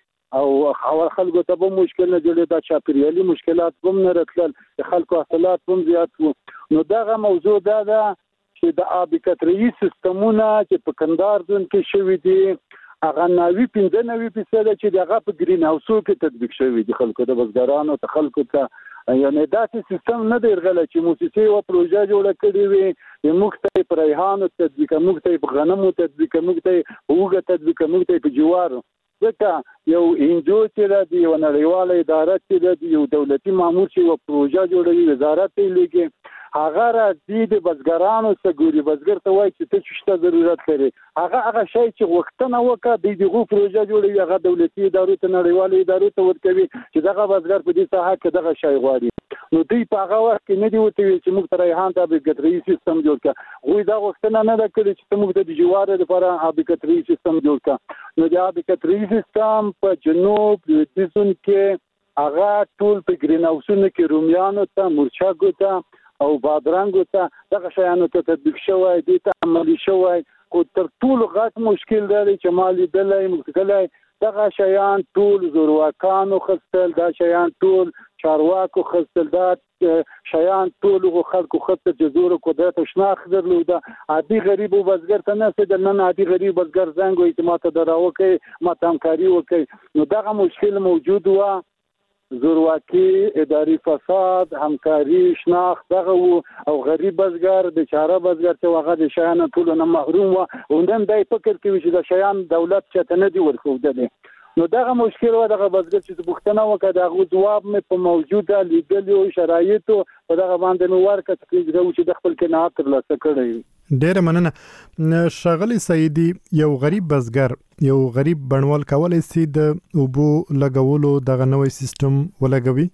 او خلکو ته به مشکل نه جوړي دا چاپیریالي مشکلات هم نه راتلل خلکو اصلات هم زیات وو نو دغه موضوع دا ده چې د آب کتري سیستمونه چې په کندهار ځون کې شوی دي هغه 95% چې دغه په گرین هاوسو کې تطبیق شوی دي خلکو د بزګرانو ته خلکو ته یعنی دا سیستم نه دی غل چې موسسه او پروژه جوړه کړې وي د مختلف ریحان تطبیق مختلف غنمو تطبیق مختلف اوګه تطبیق مختلف جوار ځکه یو انجو چې د یو نړیواله اداره چې د یو دولتي مامور چې یو پروژه جوړوي وزارت یې لګي هغه راځي د بزګرانو سګوري بزګر ته وایي چې ته شته ضرورت لري هغه شی چې وختونه وکړه دغه پروژه جوړوي هغه دولتي ادارو ته نړیوالو ادارو ته ورکوي چې دغه بزګر په دې ساحه کې دغه شی غواړي نو دوی په هغه وخت کې نه دی وته چې موږ ته ریحان ته به ګټري سیستم جوړ کړه غوي دا وختونه نه کړی چې موږ د جوار لپاره آب کتري سیستم جوړ کړه نو د آب کتري سیستم په جنوب د سیستم کې هغه ټول په گرین هاوسونو کې رومیانو ته مرچاګو ته او بادرنګو ته دغه شیانو ته تطبیق شوی دي ته عملي شوی او تر ټولو غټ مشکل دی چې مالي دلای مشکلای دغه شیان ټول زورواکانو خپل دا شیان ټول چارواکو خپل دا شیان ټول خلکو خپل جزور قدرت شناخت درلوده عادي غریب او بزګر ته نه څه د نن عادي غریب بزګر زنګ وي چې ماته دراوکي ماته همکاري وکي نو دغه مشکل موجود و زورواکي اداري فساد همکاري شناخت دغه او غریب بزګر د چاره بزګر ته هغه د شیان ټول نه محروم و او نن دای فکر کوي چې د شیان دولت چته نه دی ورکوده نو دغه مشکل و دغه بزګر چې بوختنه وکړه دغه جواب مې په موجوده لیګل او شرایطو په دغه باندې مې ورکړ چې د خپل قناعت ترلاسه کړی ډېر مننه شغلی سیدی یو غریب بزګر یو غریب بڼوال کولای شي د اوبو لګولو دغه نوې سیستم ولګوي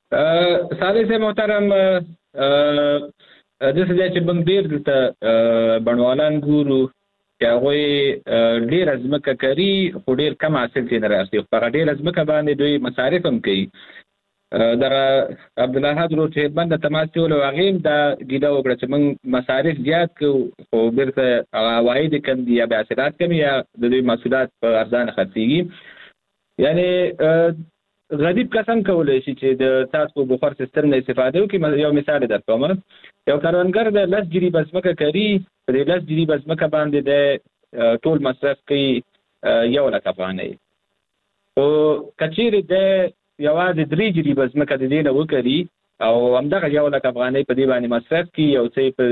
صالح سے محترم د څه چې بنګ ډیر د بڼوالان ګورو چې هغوی ډېر ځمکه کوي خو ډېر کم حاصل ترې نه راځي. په هغه ډېره ځمکه باندې دوی مصارف هم کوي. دغه عبدالاحد ورور چې هلمند ته تماس نیولی و هغې هم دا ګیله وکړه چې موږ مصارف زیات کوو خو بېرته هغه عواید یې کم دي یا بیا حاصلات کم یا د دوی محصولات په ارزانه خرڅېږي. یعنې غریب کس هم کولی شي چې د څاڅکو بخار سیستم نه استفاده وکړي. یو مثال یې درکوم، یو کروندګر د 10 جریبه ځمکه کوي، په دې 10 جریبه ځمکه باندې د ټول مصرف کوي 1 لک افغانۍ. خو که چېرې د یوازې 3 جریبه ځمکه د دې نه وکړي او همدغه 1 لک افغانۍ په دې باندې مصرف کړي، یو څه په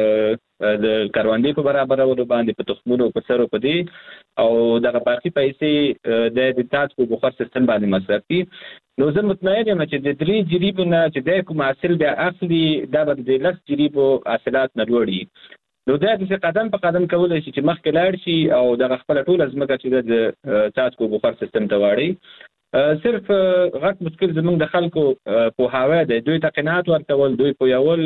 د کروندې په برابرولو باندې، په تخمونو، په سرو، په دې او دغه باقي پیسې د څاڅکو بخار سیستم باندې مصرف کړي، نو زه مطمئن یم چې د 3 جریبو نه چې دی کوم حاصل بیا اخلي دا به د 10 جریبو حاصلات نه لوړ وي. نو دا داسې قدم په قدم کولی شي چې مخکې لاړ شي او دغه خپله ټوله ځمکه چې د څاڅکو بخار سیستم ته واړوي. صرف غټ مشکل زموږ د خلکو پوهاوی دی، دوی ته قناعت ورکول، دوی پوهول،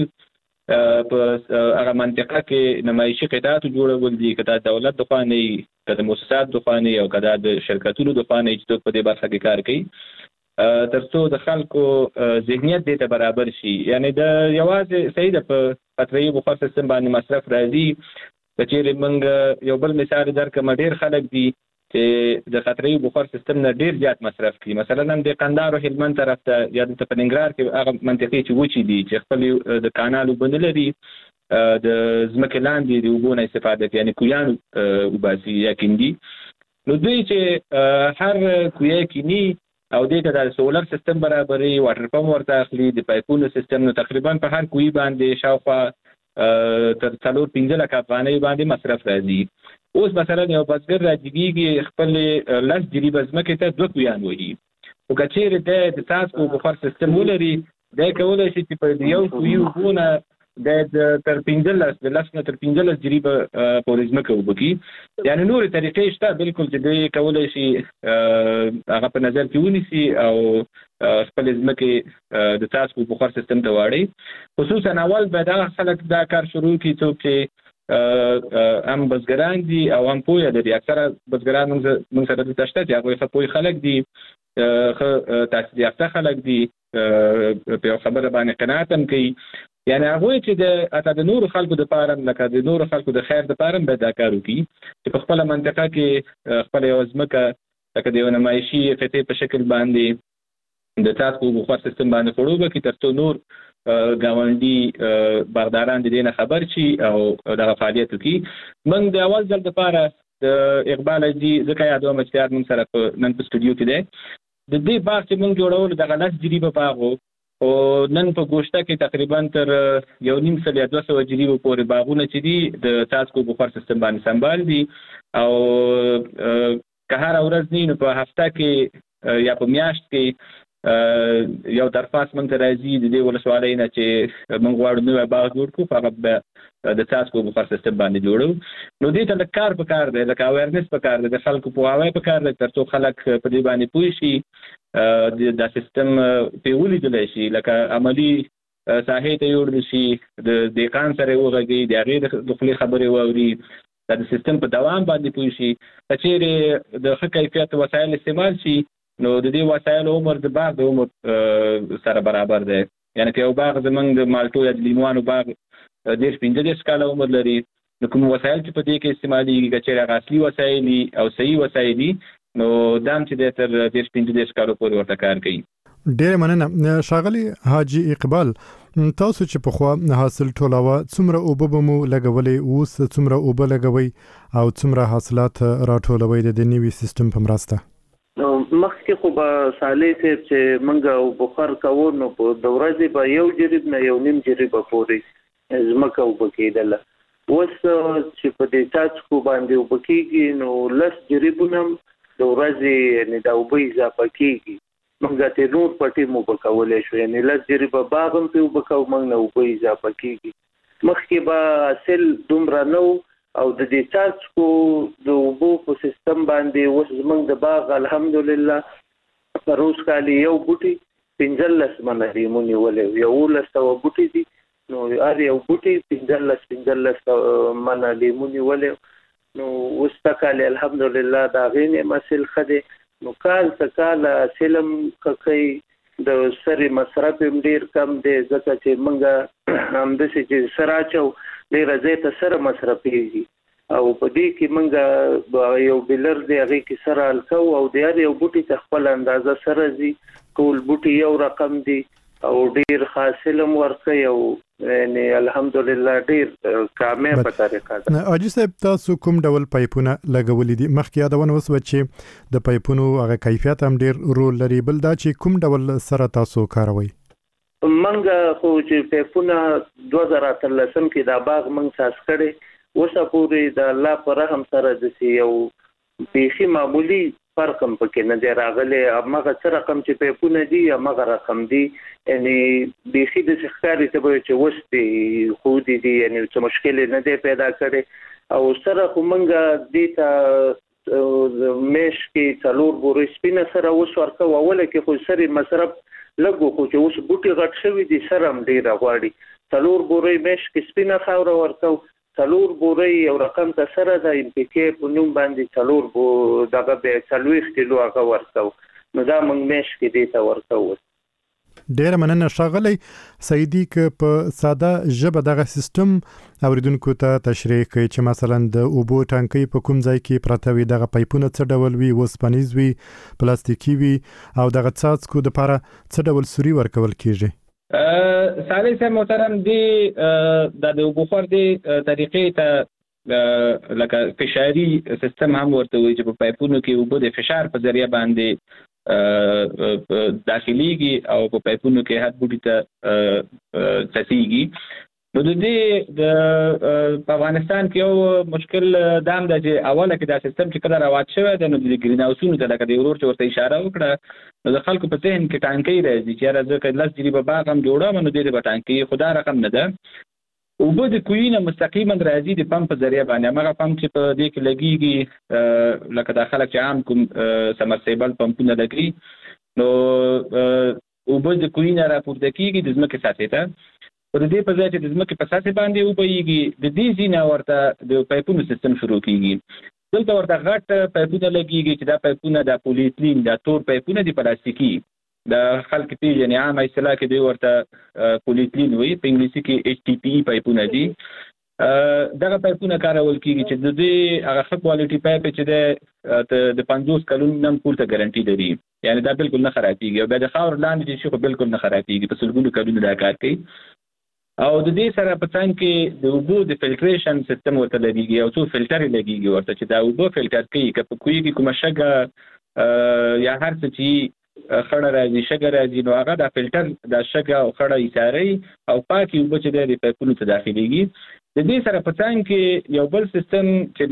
په هغه منطقه کې نمایشي قطعاتو جوړول دي، که دا دولت د خوا نه وي، که د مؤسسات د خوا نه وي او که دا د شرکتونو د خوا نه وي چې څوک په دې برخه کې کار کوي، تر څو د خلکو ذهنیت دې ته برابر شي. یعنې د یوازې صحیح ده په قطرهیي بخار سیستم باندې مصرف راځي. که چېرې موږ یو بل مثال درکړم، ډېر خلک دي چې د قطرهیي بخار سیستم نه ډېر زیات مصرف کړي. مثلا هم د قندهار او هلمند طرف ته یا دلته په ننګرهار کې هغه منطقې چې وچې دي چې خپل د کانال اوبه نه لري، د ځمکې لاندې د اوبو نه استفاده کوي، یعنې کویان وباسي یا کیندي. نو دوی چې هر کویه کیني او دې ته د سولر سیستم برابري، واټر پمپ ورته اخلي، د پایپونو سیستم، نو تقریبا په هر کوی باندې شاوخوا تر 4-5 لک افغانۍ باندې مصرف راځي. اوس مثلا یو بزګر راجګېږي خپل 10 جریبه ځمکې ته 2 کویان وهي، خو که چېرې د څاڅکو بخار سیستم ولري دی کولی شي چې په یو کوي اوبو نه د تر 15 نه تر 15 جریبه پورې ځمکه اوبه کړي. یعنې نورې طریقې شته بالکل چې دوی کولی شي هغه په نظر کې ونیسي او خپلې ځمکې د څاڅکو بخار سیستم ته واړوي. خصوصا اول به دغه خلک دا کار شروع کړي څوک چې هم بزګران دي او هم پوهه لري. اکثره بزګران موږ سره دلته شته چې هغوی ښه پوه خلک دي، ښه تحصیل یافته خلک دي، په یو خبره باندې قناعت هم کوي. یعنې هغوی چې د نورو خلکو دپاره لکه د نورو خلکو د خیر دپاره هم باید دا کار وکړي چې په خپله منطقه کې خپله یوه ځمکه لکه د یو نمایشي قطعې په شکل باندې د څاڅکو بخار سیستم باندې خړوبه کړي، تر څو نور ګاونډي باغداران د دې نه خبر شي او دغه فعالیت وکړي. موږ د اول ځل دپاره د اقبال حاجي ځکه یادوم چې موږ سره نن په سټوډیو کې دی، د دې باغ چې موږ جوړولو دغه 10 جریبه باغ و، او نن په ګوشته کې تقریبا تر 1.5 یا 200 جریبو پورې باغونه چې دي د څاڅکو بخار سیستم باندې سنبال دي. او که هره ورځ نه نو په هفته کې یا په میاشت کې یو درخواست موږ ته راځي د دې ولسوالۍ نه چې موږ غواړو نوی باغ جوړ کړو، په هغه به د څاڅکو بخار سیستم باندې جوړو. نو دې ته لږ کار پکار دی، لکه اویرنس پکار دی، د خلکو پوهاوی پکار دی، تر څو خلک په دې باندې پوه شي، دا سیستم پرې ولیدلی شي، لکه عملي ساحې ته یوړل شي، د دهقان سره وغږي، د هغې د خولې خبرې واوري، دا د سیستم په دوام باندې پوه شي. که چېرې د ښه کیفیت وسایل استعمال شي نو د دې وسایلو عمر د باغ د عمر سره برابر دی. یعنې که یو باغ زموږ د مالټو یا د لیموانو باغ 10-15 کاله عمر لري، نو کوم وسایل چې په دې کې استعمالېږي که چېرې هغه اصلي وسایل او صحیح وسایل نو دا هم چې دی تر 10-15 کالو پورې ورته کار کوي. ډېره مننه ښاغلي حاجي اقبال. تاسو چې پخوا حاصل ټولاوه څومره اوبه به مو لګولې، اوس څومره اوبه لګوئ او څومره حاصلات راټولوئ د دې نوي سیستم په مرسته؟ مخکې خو به صالح صاحب چې موږ بخار کوو نو په د ورځې به 1 جریب نه 1.5 جریبه پورې ځمکه اوبه کېدله. اوس چې په دې څاڅکو باندې اوبه کېږي نو 10 جریبونه د ورځې یعنې دا اوبه اضافه کېږي. موږ ته نور پټې مو اوبه کولی شو، یعنې 10 جریبه باغ هم پرې اوبه کوو، موږ نه اوبه اضافه کېږي. مخکې به حاصل دومره نه و او د دې څاڅکو د اوبو په سیستم باندې اوس زموږ د باغ الحمدلله په روز کال یو بوټي 15 منه لیمو نیولی، 1100 بوټي دي، نو هر یو بوټي 15 منه لیمو نیولی. نو واستقال الحمدلله دا غینه مسل خده نو کال تکال سلم کوي د سری مصرف ډیر کم دی ځکه چې موږ هم د چې سراچو ډیر زیات سره مصرفيږي او په دې کې موږ یو بلر دی هغه کې سره الکو او د یو بوټي تخپل اندازه سره زی ټول بوټي یو رقم دی او ډیر حاصلم ورکړي او یعنی الحمدلله ډیر کامیاب په طریقه ده. اجي صاحب تاسو کوم ډول پایپونه لګولې دي؟ مخکې یادونه وسو چې د پایپونو هغه کیفیت هم ډیر رول لري، بل دا چې کوم ډول سره تاسو کاروي؟ منګه خو چې پایپونه 2013 کې دا باغ منګ ساس کړي اوسه پوری د الله پر رحم سره د یو بیخي معمولی فرق هم پکې نه دی راغلی. هغه څه رقم چې پایپونه دي هغه رقم دي، یعنی بیخي د ښکاري ته چې اوس دي خو دي یعنی څه مشکل نه دی پیدا کړي. او سره خو موږ دې ته میش کې څلور بورې سپینه سره اوس ورکو اوله کې خو سری مصرف لګو خو چې اوس بوټي غټ شوي دي سره هم ډېره غواړي. څلور بورې میش کې سپینه خاوره ورکو، څلور بورې یو رقم ته سره د امپیکې په نوم باندې څلور بو دغه به 40 کیلو هغه ورکو. نو دا موږ میش کې دې ته ورکو. ډېر مننه ښاغلی سعیدي که په ساده ژبه دغه سیستم اوریدونکو ته تشریح کوي چې مثلا د اوبو ټانکۍ په کوم ځای کې پراته وي، دغه پایپونه څه ډول وي، وسپنیز وي، پلاستیکي وي، او دغه څاڅکو دپاره څه ډول سوري ورکول کیږي؟ سالي صاحب محترم دی د بخار دی طریقې ته لکه فشاري سیستم هم ورته وي چې په پایپونو کې اوبه د فشار په ذریعہ باندې داخليږي او په پایپونو کې هر بوټي ته تسيږي. نو د دې د افغانستان کې یو مشکل دام ده چې اوله کې دا سیستم چې کله راوات شوی دی نو د ګرین هاوسونو ته لکه د ورور چې ورته اشاره وکړه نو د خلکو په ذهن کې ټانکۍ راځي چې یاره زه که 10 جریبه باغ هم جوړم نو دې به ټانکۍ خو دا رقم نه ده. اوبه د کوی نه مستقیما راځي د پمپ په ذریعہ باندې. هغه پمپ چې په دې کې لګیږي لکه د خلک چې عام کوم سمرسیبل پمپونه لګي نو اوبه د کوی نه راپورته کیږي د ځمکې سطحې ته. او د دې په ځای چې د ځمکې په سطحې باندې وبهیږي د دې ځینه ورته د پایپونو سیستم شروع کیږي. دلته ورته غټ پایپونه لګیږي چې دا پایپونه د پولیتلین د تور پایپونه دي پلاستیکي د خلک پیژنې عام اصطلاح کې دوی ورته پولیتلین وایي، په انګلیسي کې HDPE پایپونه دي. دغه پایپونه کارول کیږي چې د دې هغه ښه کوالټي پایپ چې د 50 کلونو نه پورته ګارانټي لري، یعنی دا بالکل نه خرابېږي او بیا د خاور لاندې چې شي خو بالکل نه خرابېږي، په سلګونو کلونو دا کار کوي. او د دې سره په څنګ کې د اوبو د فلټریشن سیستم ورته لګیږي او څو فلټر لګیږي ورته چې دا اوبه فلټر کوي که په کوی کې کومه شګه یا هر څه چې خړه راځي شګه راځي نو هغه د فلټر د شګه او خړه ایساري او پاکي اوبه چې د پایپونو ته داخليږي. د دې سره په څنګ کې یو بل سیستم چې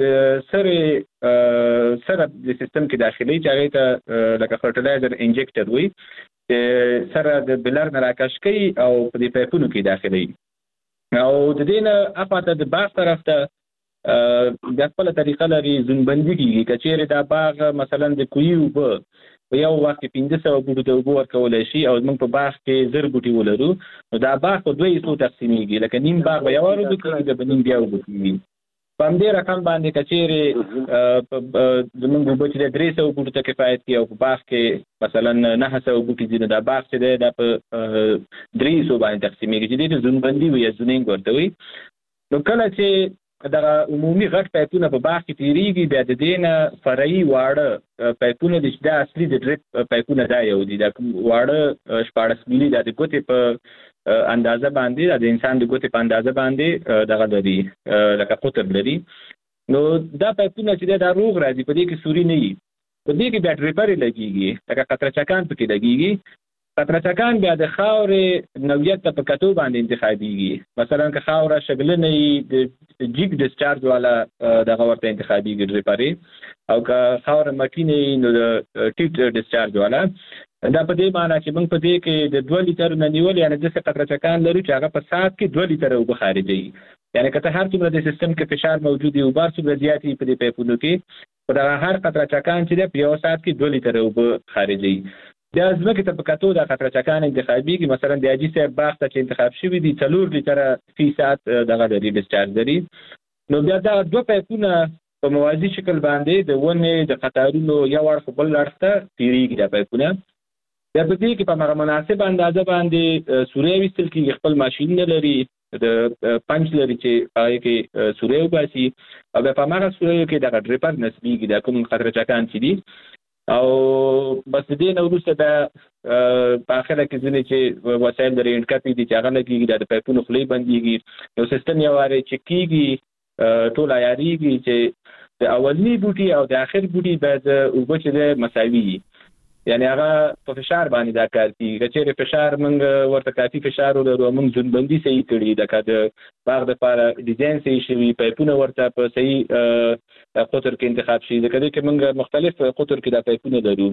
د سره د سیستم کې داخلي چې هغه ته لکه فرټیلایزر انجکټر وي سره د بلر نه راکش کوي او په دې پایپونو کې داخلي. او د دې نه اپاته د باغ طرف ته د خپل طریقه لري زونبندي کیږي. کچېره دا باغ مثلا د کوی اوبه په یو وخت کې 1500 بوټو ته اوبه ورکولی شي او موږ په باغ کې 1000 بوټي ولرو نو دا باغ په 2 حصو تقسیمیږي، لکه نیم باغ به یو ورځ کېږي د نیم بیا اوبه کېږي. په همدې رقم باندې کچېرې زموږ اوبه چې د 300 بوټو ته کفایت کوي او په باغ کې مثلا 900 بوټي دي نو دا باغ چې دی دا په 300 باندې تقسیمیږي چې دې ته زونبندي وي یا زونینګ ورته وي. نو کله چې دغه عمومي غټ پایپونه په باغ کې تیریږي بیا د دې نه فرعي واړه پایپونه دي چې دا اصلي د ډریپ پایپونه دا یو دي، دا واړه 14 ملي دا د ګوتې په اندازه باندې د انسان د ګوتې په اندازه باندې دغه لري لکه قطر لري. نو دا پایپونه چې دا روغ راځي په دې کې سوري نه وي، په دې کې بیا ډریپرې لګیږي لکه قطره چکان پکې لګیږي. قطره چکان بیا د خاورې نوعیت ته په کتو باندې انتخابیږي. مثلا که خاوره شګلنه وي د جیګ ډسچارج والا دغه ورته انتخابیږي ډریپرې، او که خاوره مټینه وي نو د ټیټ ډسچارج والا. دا په دې معنی چې موږ په دې کې د 2 لیټر نه نیول یعنی داسې قطره چکان لرو چې هغه په ساعت کې 2 لیټر اوبه خارجوي. یعنی که ته هر څومره د سیستم کې فشار موجود وي اوبه څومره زیات وي په دې پایپونو کې په دغه هر قطره چکان چې دی په یو ساعت کې 2 لیټر اوبه خارجوي. بیا ځمکې ته په کتو دا قطره چکان انتخابیږي. مثلا د حاجي صاحب باغ ته چې انتخاب شوي دي 4 لیټره فی ساعت دغه لري ډسچارج لري. نو بیا دا 2 پایپونه په موازي شکل باندې د ونې د قطارونو یو اړخ بل اړخ ته تیریږي دا پایپونه. بیا په دې کې په هغه مناسب اندازه باندې سوری ویستل کېږي. خپل ماشین نه لري، د پنچ لري چې هغه کې سوری وباسي او بیا په هغه سوری کې دغه ډریپر نصبېږي دا کوم خطر چکان چې دي. او بس دې نه وروسته دا په اخره کې ځینې چې وسایل د رینټ کپي دي چې هغه لګېږي، د پایپونو خولې بندېږي، یو سیستم یې وارې چک کېږي، ټول عیارېږي چې د اولني بوټي او د آخر بوټي باید اوبه چې دی مساوي وي، یعنی هغه په فشار باندې دا کار کوي. که چېرې فشار موږ ورته کافي فشار ولرو، موږ ځونبندي صحیح کړي، لکه د باغ دپاره ډیزاین صحیح شوي، پایپونه ورته په صحیح قطر کې انتخاب شي. ځکه دې کې موږ مختلف قطر کې دا پایپونه لرو.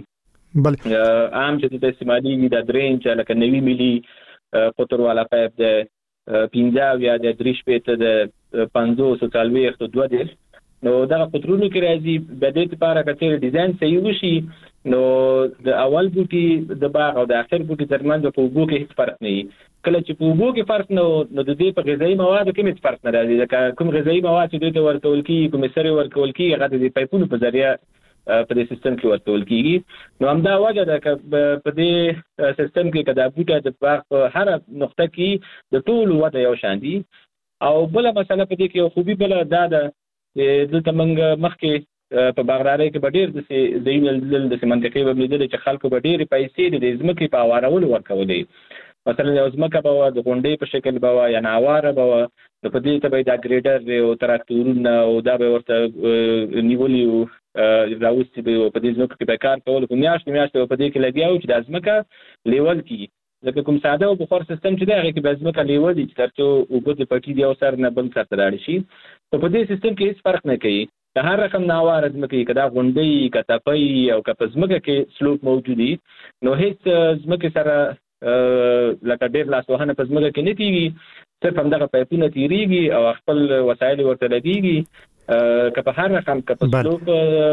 عام چې دلته استعمالېږي دا 3 انچه لکه 90 ملي قطر والا پایپ د 15 یا د 3 د 540 2 نو دغه قطرونو کې راځي. د دې لپاره که چېرې ډیزاین صحیح وشي نو د اول بوټي د باغ او د آخر بوټي ترمنځ په اوبو کې هیڅ فرق نه وي. کله چې په اوبو کې فرق نو د دې په غذایي موادو کې هیڅ فرق نه راځي. ځکه کوم غذایي مواد چې دوی ته ورکول کېږي، کوم سرې ورکول کېږي، هغه د پایپونو په ذریعه په دې سیستم کې ورکول کېږي. نو همدا وجه ده چې په دې سیستم کې که دا بوټه د باغ په هره نقطه کې د ټولو وده یو شان دي. او بله مسله په دې کې یو خوبي بله دا ده چې دلته موږ مخکې په باغدارۍ کې به ډېر داسې ځایونه لیدل، داسې منطقې به لیدلې چې خلکو به ډېرې پیسې د ځمکې په هوارولو ورکولې. مثلا یو ځمکه به وه د غونډۍ په شکل به وه یا ناهواره به وه، نو په دې ته به یې دا ګریډر او تراکتورونه او دا به ورته نیولي وو، راوستي به یې په دې ځمکو کې به کار کول. په میاشتې به په دې کې لګیا وو چې دا ځمکه لیول کړي. ځکه کوم ساده او بخار سیستم چې دی هغې کې به ځمکه لیول دي چې تر څو اوبه د پټي د یو سر نه بل سر ته لاړې شي. خو په دې سیستم کې هېڅ فرق نه کوي. که هر رقم ناواره ځمکې، که دا غونډۍ، که تپۍ او که په ځمکه کې سلوپ موجود وي، نو هېڅ ځمکې سره لکه ډېر لاسوهنه په ځمکه کې نه کېږي. صرف همدغه پایپونه تېرېږي او خپل وسایل ورته لګېږي. که په هر رقم که په سلوپ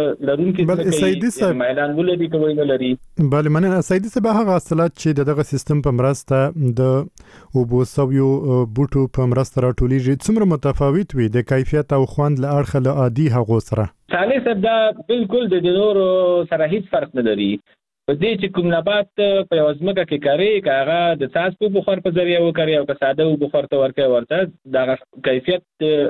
لرونکي مایلان ولري که نه لري. بله مننه. سیدي صاحب، هغه حاصلات چې دغه سیستم په مرسته د اوبو سویو بوټو په مرسته راټولیږي څومره متفاوت وي د کیفیت او خوند له اړخه له عادي هغو سره؟ صالح صاحب، دا بالکل د نورو سره هیڅ فرق نه لري. په دې چې کوم نبات په یوه ځمکه کې کرې، که هغه د څاڅکو بخار په ذریعه وکرې او که ساده بخار ته ورکوي، ورته دغه کیفیت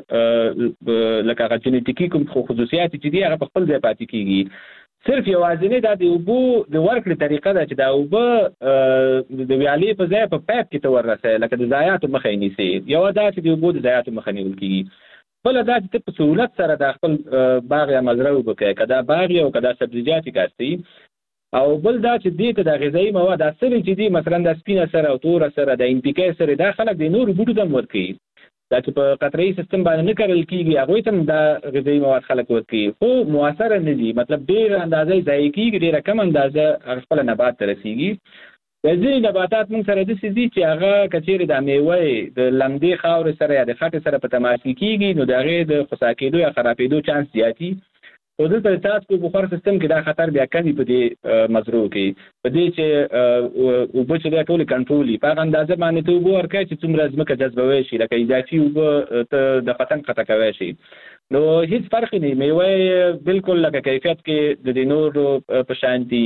لکه هغه جنیټیکي کوم خصوصیات چې دي هغه په خپل ځای پاتې کېږي. صرف یوازینی دا د اوبو د ورکړې طریقه ده چې دا اوبه د ویالې په ځای په پایپ کې ته وررسوي، لکه د ضایعاتو مخه یې نیسي. یوه دا چې د اوبو د ضایعاتو مخه نیول کېږي. بله دا چې ته په سهولت سره د خپل باغ یا مزرعه اوبه کوې، که دا باغ او که دا سبزیجات کاستي. او بل دا چې دې ته د غذایي مواد اثر چې دي، مثلا د سپینه سره او توره سره د NPK سره، دا خلک د نورو بوټو ته هم ورکوي. دا چې په قطره‌ایي سیستم باندې نه کرل کېږي، هغوی ته هم دا غذایي مواد خلک ورکوي، خو مؤثره نه دي. مطلب ډېره اندازه یې ضایع کېږي، ډېره کم اندازه خپله نبات ته رسېږي. ځینې نباتات موږ سره داسې دي چې هغه که چېرې دا میوه د لمدې خاورې سره یا د خټې سره په تماس کې کېږي، نو د هغې د خسا کېدو یا خرابېدو چانس زیاتي. خو دلته د څاڅکو بخار سیستم کې دا خطر بیا کم وي په دې مزرعو کې. په دې چې اوبه چې دی ټولې کنټرول وي، په هغه اندازه باندې ته اوبه ورکوې چې څومره ځمکه جذبوی شي، لکه اضافي اوبه ته د پتنګ قطع کوی شي. نو هیڅ فرق نه. میوه بالکل لکه کیفیت کې د نورو په شان دي.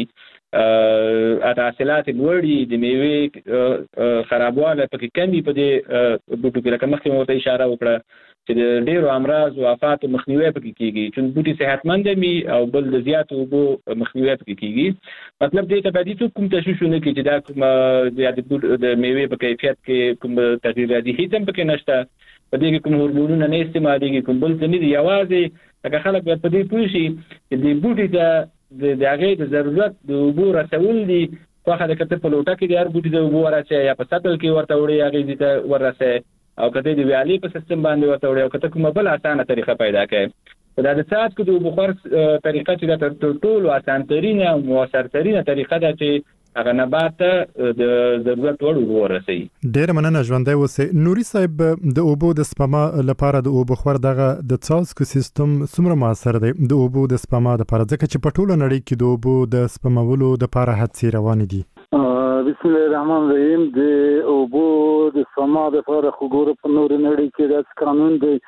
حاصلات لوړ دي، د میوې خرابوالی پکې کم وي په دې بوټو کې. لکه مخکې مې ورته اشاره وکړه چې د ډېرو امراض او آفاتو مخنیوی پکې کېږي، چې بوټي صحتمند وي او بل د زیاتو اوبو مخنیوی پکې کېږي. مطلب دې ته باید څوک کوم تشویش ونه کړي چې دا کوم د میوې په کیفیت کې کوم تغییر راځي، هېڅ هم پکې نشته. په دې کې کوم هورمونونه نه استعمالېږي، کوم بل څه نه دي. یوازې لکه خلک باید په دې پوه شي چې دې بوټي ته د هغې د ضرورت د اوبو رسول دي. خوښه ده که ته په لوټه کې د هر بوټي د اوبو ورسوې یا په سطل کې ورته وړې هغې ته ورسوې، او که ته د ویالې په سیستم باندې ورته وړې، او که ته کومه بل اسانه طریقه پیدا کړې. دا د څاڅکو د بخار طریقه چې دا تر ټولو اسانترینه او مؤثرترینه طریقه ده چې هغه نبات ته د ضرورت وړ اوبه ورسوي. ډېره مننه، ژوندی اوسئ. نوري صاحب، د اوبو د سپما لپاره د اوبو خور دغه د څاڅکو سیستم څومره مؤثر دی د اوبو د سپما لپاره؟ ځکه چې په ټوله نړۍ کې د اوبو د سپمولو لپاره هڅې روانې دي. بسم الله الرحمن الرحیم. د اوبو د سپما لپاره خو ګوره په نورې نړۍ کې داسې قانون دی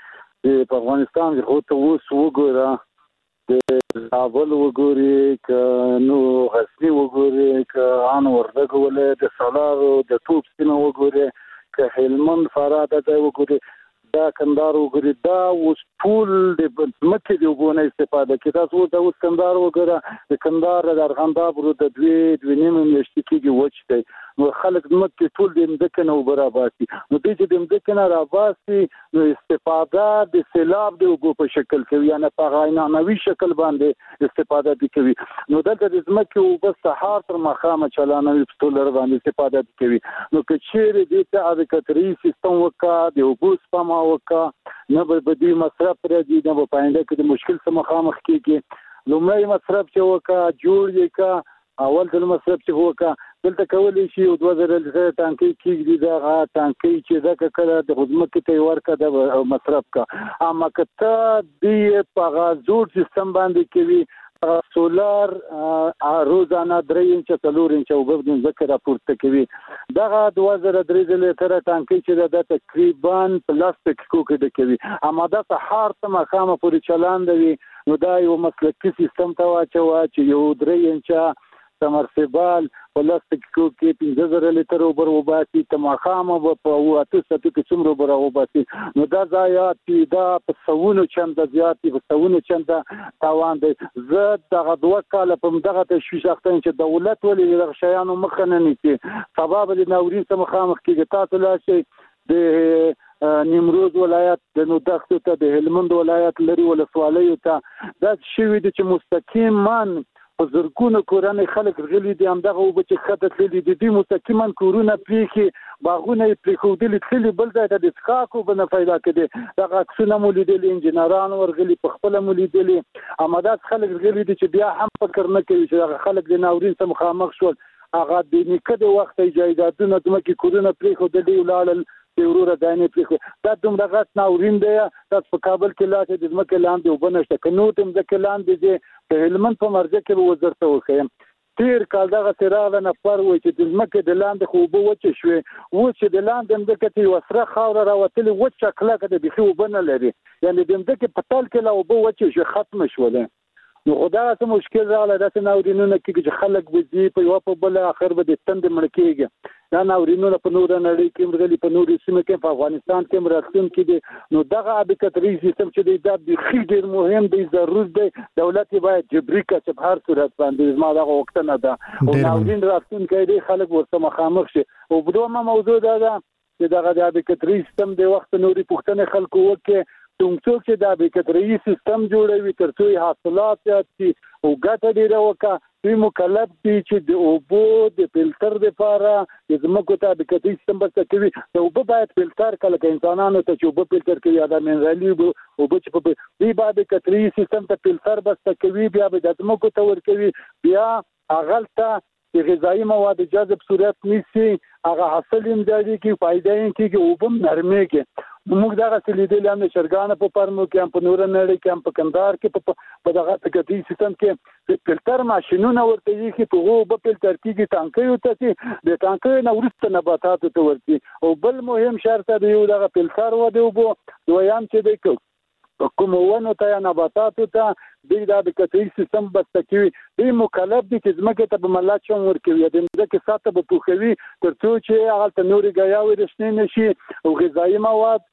په افغانستان کې خو ته اوس وګوره د کابل وګوري که نو غزني وګوري که ان وردګ ولایت د سالار د توپ سیمه وګوري که هلمند فراه ته وګوري دا کندهار وګوري دا اوس ټول د مکه دی وګونه استفاده کوي تاسو د اوس کندهار وګوره د کندهار د ارغنداب رو د دوی نیمه میاشتې کېږي وچ دی نو خلک مکه ټول د مکه نو برابرتي نو د دې د مکه نه راواسي نو استفاده د سیلاب دی وګو په شکل کوي یا نه په غاینانوي شکل باندې استفاده کوي نو دلته د مکه او بس سهار تر مخامه چلانوي په ټول باندې استفاده کوي نو که چیرې د ته د کتري سیستم وکا د وګو سپما وکا نه به بدی مصرف راځي نه په پاینده کې د مشکل سره مخامخ کیږي لومړی مصرف چې وکا جوړ یې کا اول د مصرف چې وکا دلته کولای شي او 2000 لیټر ټانکي کیږي دا ټانکي چې دا کله د خدمت کې ورکا د مصرف کا اما کته دی په غازور سیستم باندې کوي سولار روزانه 3 انچ 4 انچ او په ذکر راپورته کوي دا 2003 لیټر ټانکي چې دا تقریبا پلاستیک کوکې د کوي اما دا سهار ته مخامه پورې چلان دی نو دا یو مسلکي سیستم ته واچو چې یو 3 انچ سمرسیبل پلاستیک کوکې 15000 لیټر اوبر وباسي تماخامه په واته ستو کې څومره اوبر وباسي نو دا ضایعات دا په سونو چند زیات په سونو چند تاوان دی زه دغه دوه کال په دغه تشویش اختن چې دولت ولې د شیانو مخه نه نیسي سبب د ناورین سره مخامخ کېږي تاسو لا شي د نیمروز ولایت د نو دښتو ته د هلمند ولایت لري ولسوالیو ته دا شوی د چې مستقیما په زرګونو کورانه خلک غلي دي همدغه او چې خطر لري د دې مستقیما کورونه پریخي باغونه پریخودل تللی بل ځای ته د ښاکو بنه پیدا کړي دا عکسونه مو لیدل انجنيران ورغلي په خپل مو لیدل امادات خلک غلي دي چې بیا هم فکر نه کوي چې خلک د ناورین سره مخامخ شول هغه د نیکه د وخت ایجادونه دمه کورونه پریخودل لاړل د ورور دانه پریخو دا دومره غټ ناورین دی تاسو په کابل کې لاته د ځمکې لاندې وبنشته کنو تم ځکه لاندې په هلمند په مرزه کې وزارت وخیم تیر کال دغه سراغ نفر وای چې د ځمکې د لاندې خو به وچ شوي و چې د لاندې ځکه چې وسره خاور راوتلی وچ کله د بخي وبنه لري یعنی د ځمکې په تل کې لا وب وچ شو ختم شوله نو خدا ته مشکل راغله داسې ناورینونه کې چې خلک وځي په یو په بل اخر به د تند مړ کېږي دا ناورینونه په نور نړۍ کې مرغلي په نور سیمه کې په افغانستان کې مرستون کې دي نو دغه ابکتري سیستم چې دا د خیر مهم دی ضرورت دی دولت باید جبري کا چې په هر صورت باندې ما دغه وخت نه ده او ناورین راستون کې خلک ورته مخامخ شي او بلومه موضوع دا ده چې دغه د ابکتري سیستم د وخت نوري پښتنه خلکو وکړي څوک چې دا بیکتري سیستم جوړوي ترڅو حاصلات زیات شي او ګټه ډیره وکړي دوی مکلف دي چې د اوبو د فلټر لپاره د زمکو ته بیکتري سیستم بس کوي د اوبو باید فلټر کله انسانانو ته چې اوبو فلټر کوي یا د منرالي اوبو چې په دې باندې بیکتري سیستم ته فلټر بس کوي بیا د زمکو ته ور کوي بیا اغلطه د غذایی مواد جذب صورت نیسي هغه حاصل هم ځای کی فائدې هم کیږي او هم نرمه کې موږ دا غسلې دي لامل شرګان په پرمو کې هم په نور نړۍ کې هم په کندهار کې په دغه تکتي سیستم کې فلټر ماشينونه ورته یي چې په وو په فلټر کې ټانکي وته چې د ټانکي نو ورسته نباتات ته ورتي او بل مهم شرط دی یو دغه فلټر و دی وو دویام چې دی کوم ونه ته نباتات ته د بیکتري سیستم بستکوي د مکلف دي چې زمکه ته په ملات شون ورکوي د ځکه ساته په پوخوي ترڅو چې هغه ته نوري غیاوي رښتینی نشي او غذایی مواد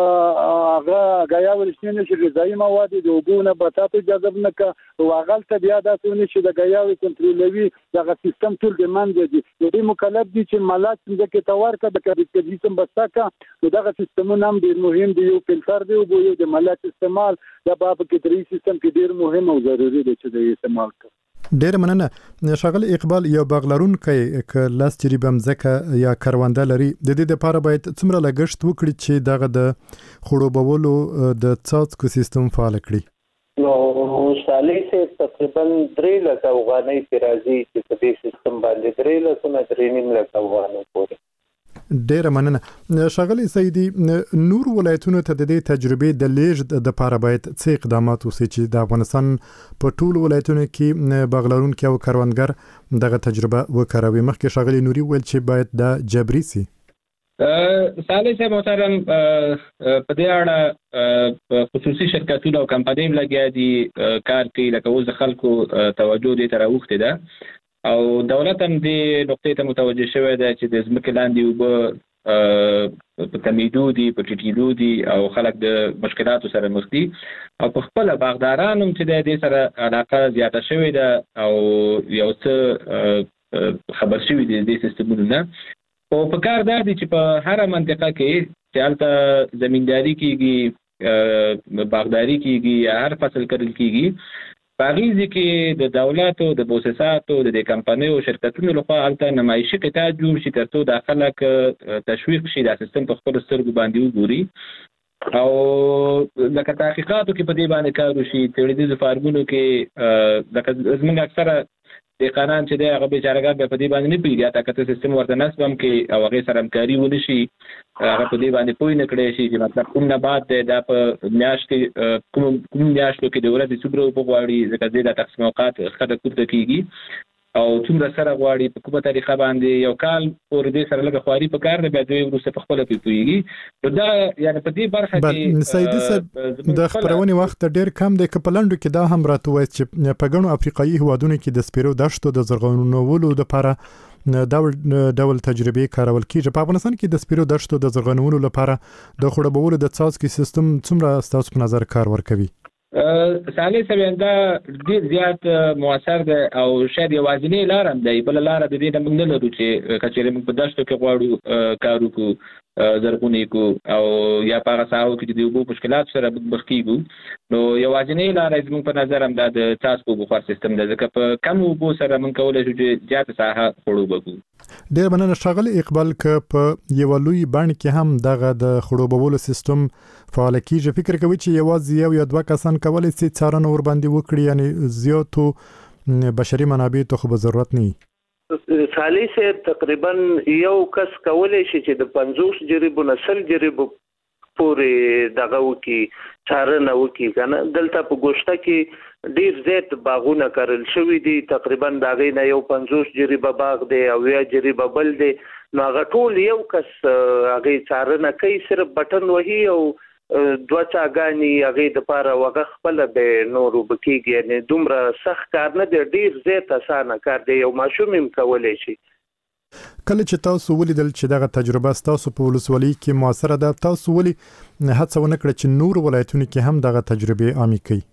هغه غیاوي رښتینی نشي غذایی مواد د وګونه بتاتو جذب نه کا او هغه ته بیا داسې نشي د غیاوي کنټرولوي دغه سیستم ټول د منځ دي د مکلف دي چې ملات ځکه تور کا د بیکتري سیستم بستاکا دغه سیستمونه هم ډیر مهم دي یو فلټر دی او یو د ملات استعمال د بیکتري سیستم کې ډیر مهم او ضروري دی چې د استعمال کوي ډیر مننه شاغل اقبال یو باغلرون کوي ک لاس چریبم زکه یا کاروانده لري د دې لپاره باید څومره لګښت وکړي چې دغه د خړوبولو د څاڅکو سیستم فعال کړي نو شالي سه تقریبا 3 لک افغانۍ راځي چې په دې سیستم باندې 3 لک نه 3.5 لک افغانۍ پورې ډیر مننه شاغلی سیدی نور ولایتونو ته د دې تجربه د لیږد د لپاره باید څه اقدامات وشي چې د افغانستان په ټول ولایتونو کې باغلرون کې او کاروانګر دغه تجربه وکړي مخکې شاغلی نوري ویل چې باید د جبري سي صالح صاحب محترم په دې اړه خصوصي شرکتونه او کمپنۍ لګیا دي کار کوي، لکه اوس د خلکو توجه دې ته راوښتې ده او دولت هم دې نقطې ته متوجه شوی دی چې د ځمکې لاندې اوبه په کمیدو دي، په ټیټېدو دي او خلک د مشکلاتو سره مخ دي او په خپله باغداران هم چې دې سره علاقه زیاته شوې ده او یو څه خبر شوي دي دې سیستمونو نه. او په کار دا دی چې په هره منطقه کې چې هلته زمینداري کېږي، باغداري کېږي یا هر فصل کرل کېږي، په هغې ځای کې د دولتو د موسساتو د کمپنیو شرکتونو لخوا هلته نمایشي قطعات جوړ شي تر څو دا خلک تشویق شي دا سیستم په خپلو سترګو باندې وګوري او لکه تحقیقاتو کې په دې باندې کار وشي. څېړنیزو فارمونو کې لکه زموږ اکثره دهقانان چې دی هغه بیچارهګان بیا په دې باندې نه پوهېږي، حتی که ته سیستم ورته نصب هم کړي او هغې سره همکاري ونه شي، هغه په دې باندې پوه نه کړی شي چې مطلب کوم نبات دی دا په میاشت کې کوم میاشتو کې د ورځې څومره اوبه غواړي، ځکه دې دا تقسیم اوقات ښکته پورته کېږي او څومره سره غواړي، په کومه طریقه باندې یو کال پورې دې سره لږه خواري په کار دی، بیا دوی وروسته په خپله پرې پوهېږي. نو دا یعنې په دې برخه کې سیدي صاحب د خپرونې وخت ډېر کم دی، که په لنډو کې دا هم راته ووایاست چې په ګڼو افریقایي هېوادونو کې د سپیرو دښتو د زرغونولو لپاره ډول تجربې کارول کېږي. په افغانستان کې د سپیرو دښتو د زرغونولو لپاره د خړوبولو د څاڅکي سیستم څومره ستاسو په نظر کار ورکوي؟ صالح صاحب دا ډېر زیات مؤثر دی او شاید یوازینۍ لاره هم دی، بله لاره د دې نه موږ نه لرو چې که چېرې موږ په دښتو کې غواړو کار وکړو، زرغونې کړو او یا په هغه ساحو کې چې د اوبو مشکلاتو سره موږ مخ کېږو، نو یوازینۍ لاره زموږ په نظر هم دا د څاڅکو بخار سیستم دی، ځکه په کم اوبو سره موږ کولی شو چې زیاته ساحه خړوبه کړو. ډېر مننه ښاغلی اقبال. که په یوه لوی بڼ کې هم دغه د خړوبولو سیستم فعال کېږي، فکر کوي چې یوازې یو یا دوه کسان کولی شي څارنه ورباندې وکړي، یعنې زیاتو بشري منابعو ته خو به ضرورت نه وي؟ صالح صاحب تقریبا یو کس کولی شي چې د 50 جریبو نه 100 جریبو پورې دغه وکړي، څارنه وکړي که نه. دلته په ګوشته کې ډېر زیات باغونه کرل شوي دي، تقریبا د هغې نه یو 50 جریبه باغ دی او 1 جریبه بل دی، نو هغه ټول یو کس هغې څارنه کوي، صرف بټن وهي او دوه څاګانې هغې دپاره هغه خپله به نور اوبه کېږي. یعنې دومره سخت کار نه دی، ډېر زیات اسانه کار دی، یو ماشوم هم کولی شي. کله چې تاسو ولیدل چې دغه تجربه ستاسو په ولسوالۍ کې موثره ده، تاسو ولې هڅه ونه کړه چې نور ولایتونو کې هم دغه تجربې عامې کړئ؟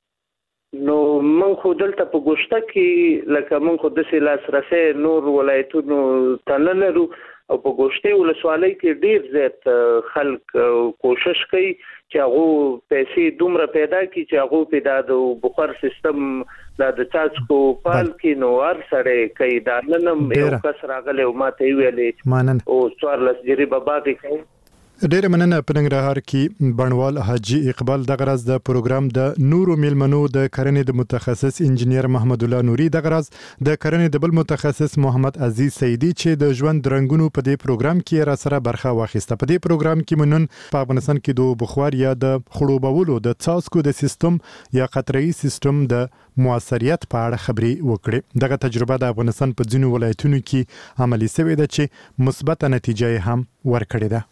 نو موږ خو دلته په ګوشته کې لکه موږ خو داسې لاسرسی نور ولایتونو ته نه لرو او په ګوشتې ولسوالۍ کې ډېر زیات خلک کوشش کوي چې هغو پیسې دومره پیدا کړي چې هغو پې دا د بخار سیستم دا د څاڅکو فعال کړي. نو هر سړی کوي، دا نن هم یو کس راغلی او ما ته یې ویلې او 14 جریبه باغ یې کوي. ډېر مننه. په ننګرهار کې بڼوال حاجي اقبال دغه راز د پروګرام د نورو میلمنو د کرنې د متخصص انجینیر محمد الله نوري، دغه راز د کرنې د بل متخصص محمد عزیز سیدی چې د ژوند رنګونو په دې پروګرام کې را سره برخه واخیسته. په دې پروګرام کې منن په افغانستان کې د بخار یا د خړوبولو د څاڅکو د سیستم یا قطره‌ای سیستم د موثریت په اړه خبرې وکړې. دغه تجربه د افغانستان په ځینو ولایتونو کې عملي شوې ده چې مثبت نتیجه هم ورکړې ده.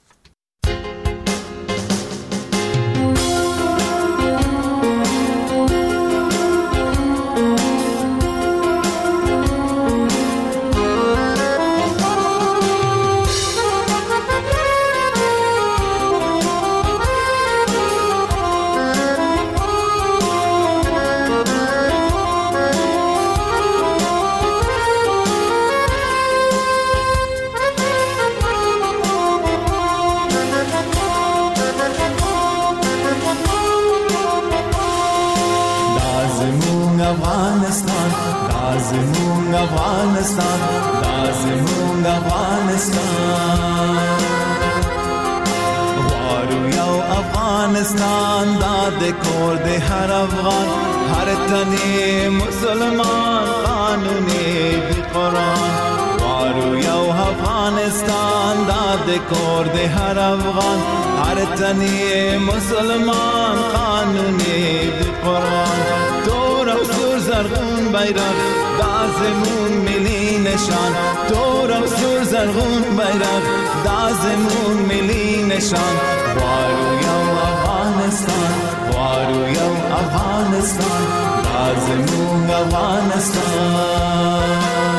افغانستان دا د کور د هر افغان هر تنی مسلمان قانوني د قرآن وارو یو افغانستان دا د کور د هر افغان هر تنی مسلمان قانوني د قرآن تور او سور زرغون بیرغ دا زمون ملي نشان تور و سور زرغون بیرق دازمون ملی نشان وارو یو افغانستان وارو یو افغانستان دازمون افغانستان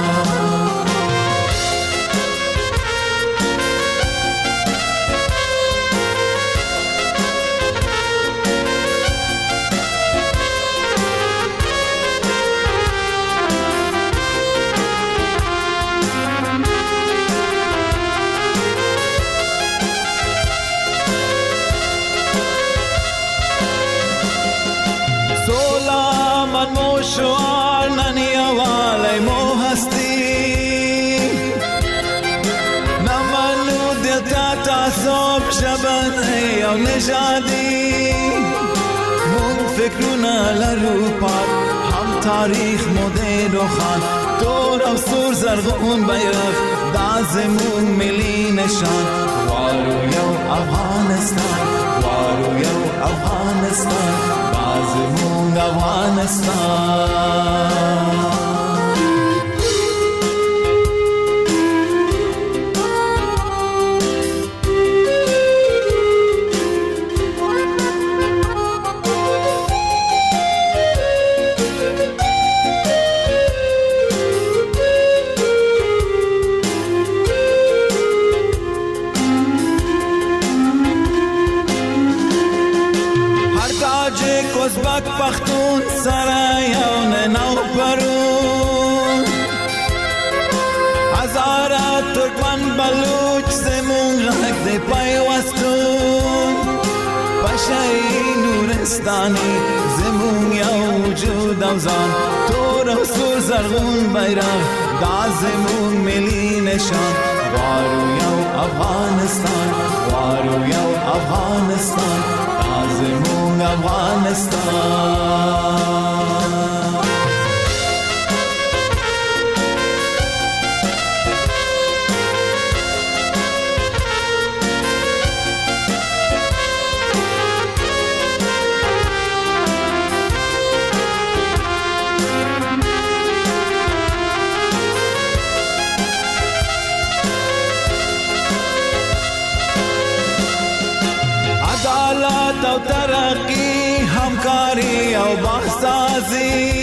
شوار ننی والی مو هستی نمانو دلتا تعصب شبن ایو نجادی من فکرنا لرو پاک هم تاریخ مدیر و خان تور و سور زرغون بیرق دازمون ملی نشان وارو یو افغانستان وارو یو افغانستان دازمون افغانستان ازبک پختون سرایان نو پرون هزاره ترکمن بلوچ زمون غک دی پیوستون پشای نورستانی زمون یو وجود اوزان تور و سور زرغون بیرق دازمون ملی نشان وارو یو افغانستان وارو یو افغانستان دازمون افغانستان عدالت او ترقی همکاری او بحثازی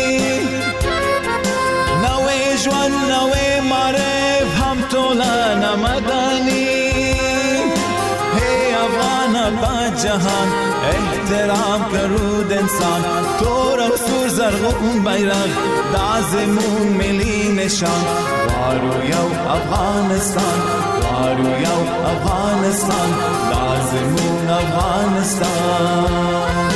نوی جوان نوی معرف هم طولن مدنی hey افغان با جهان احترام کرود انسان تور و سور زرغون بیرق دازمون ملی نشان وارو یو افغانستان وارو یو افغانستان دازمون افغانستان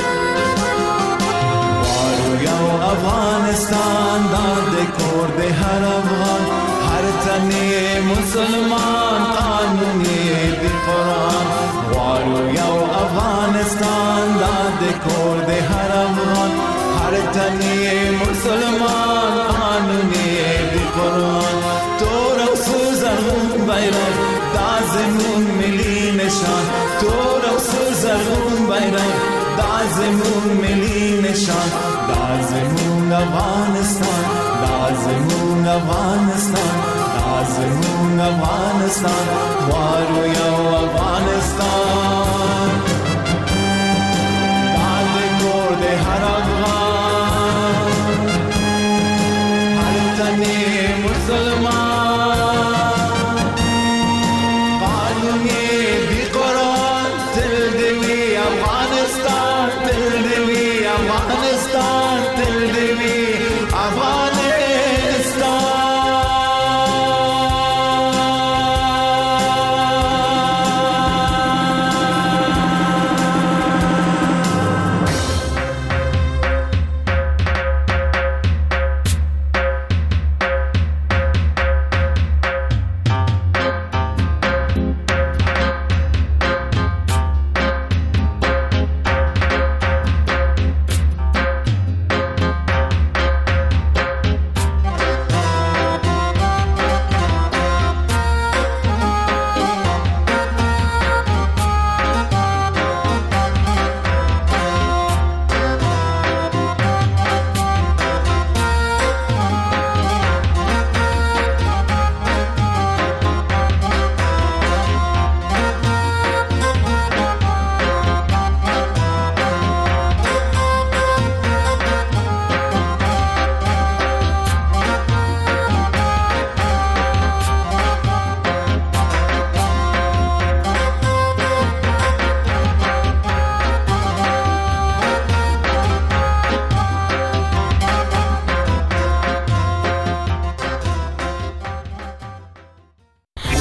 وارو یو افغانستان داد کرد هر افغان هر تنی مسلمان قانونی بی قرآن وارو یو افغانستان داد کرد هر افغان هر تنی مسلمان قانونی بی قرآن تور و سور زرغون بیرق دازمون ملی نشان تور و سور زرغون بیرق دازمون ملی نشان دازمون افغانستان دازمون افغانستان دازمون افغانستان وارو یو افغانستان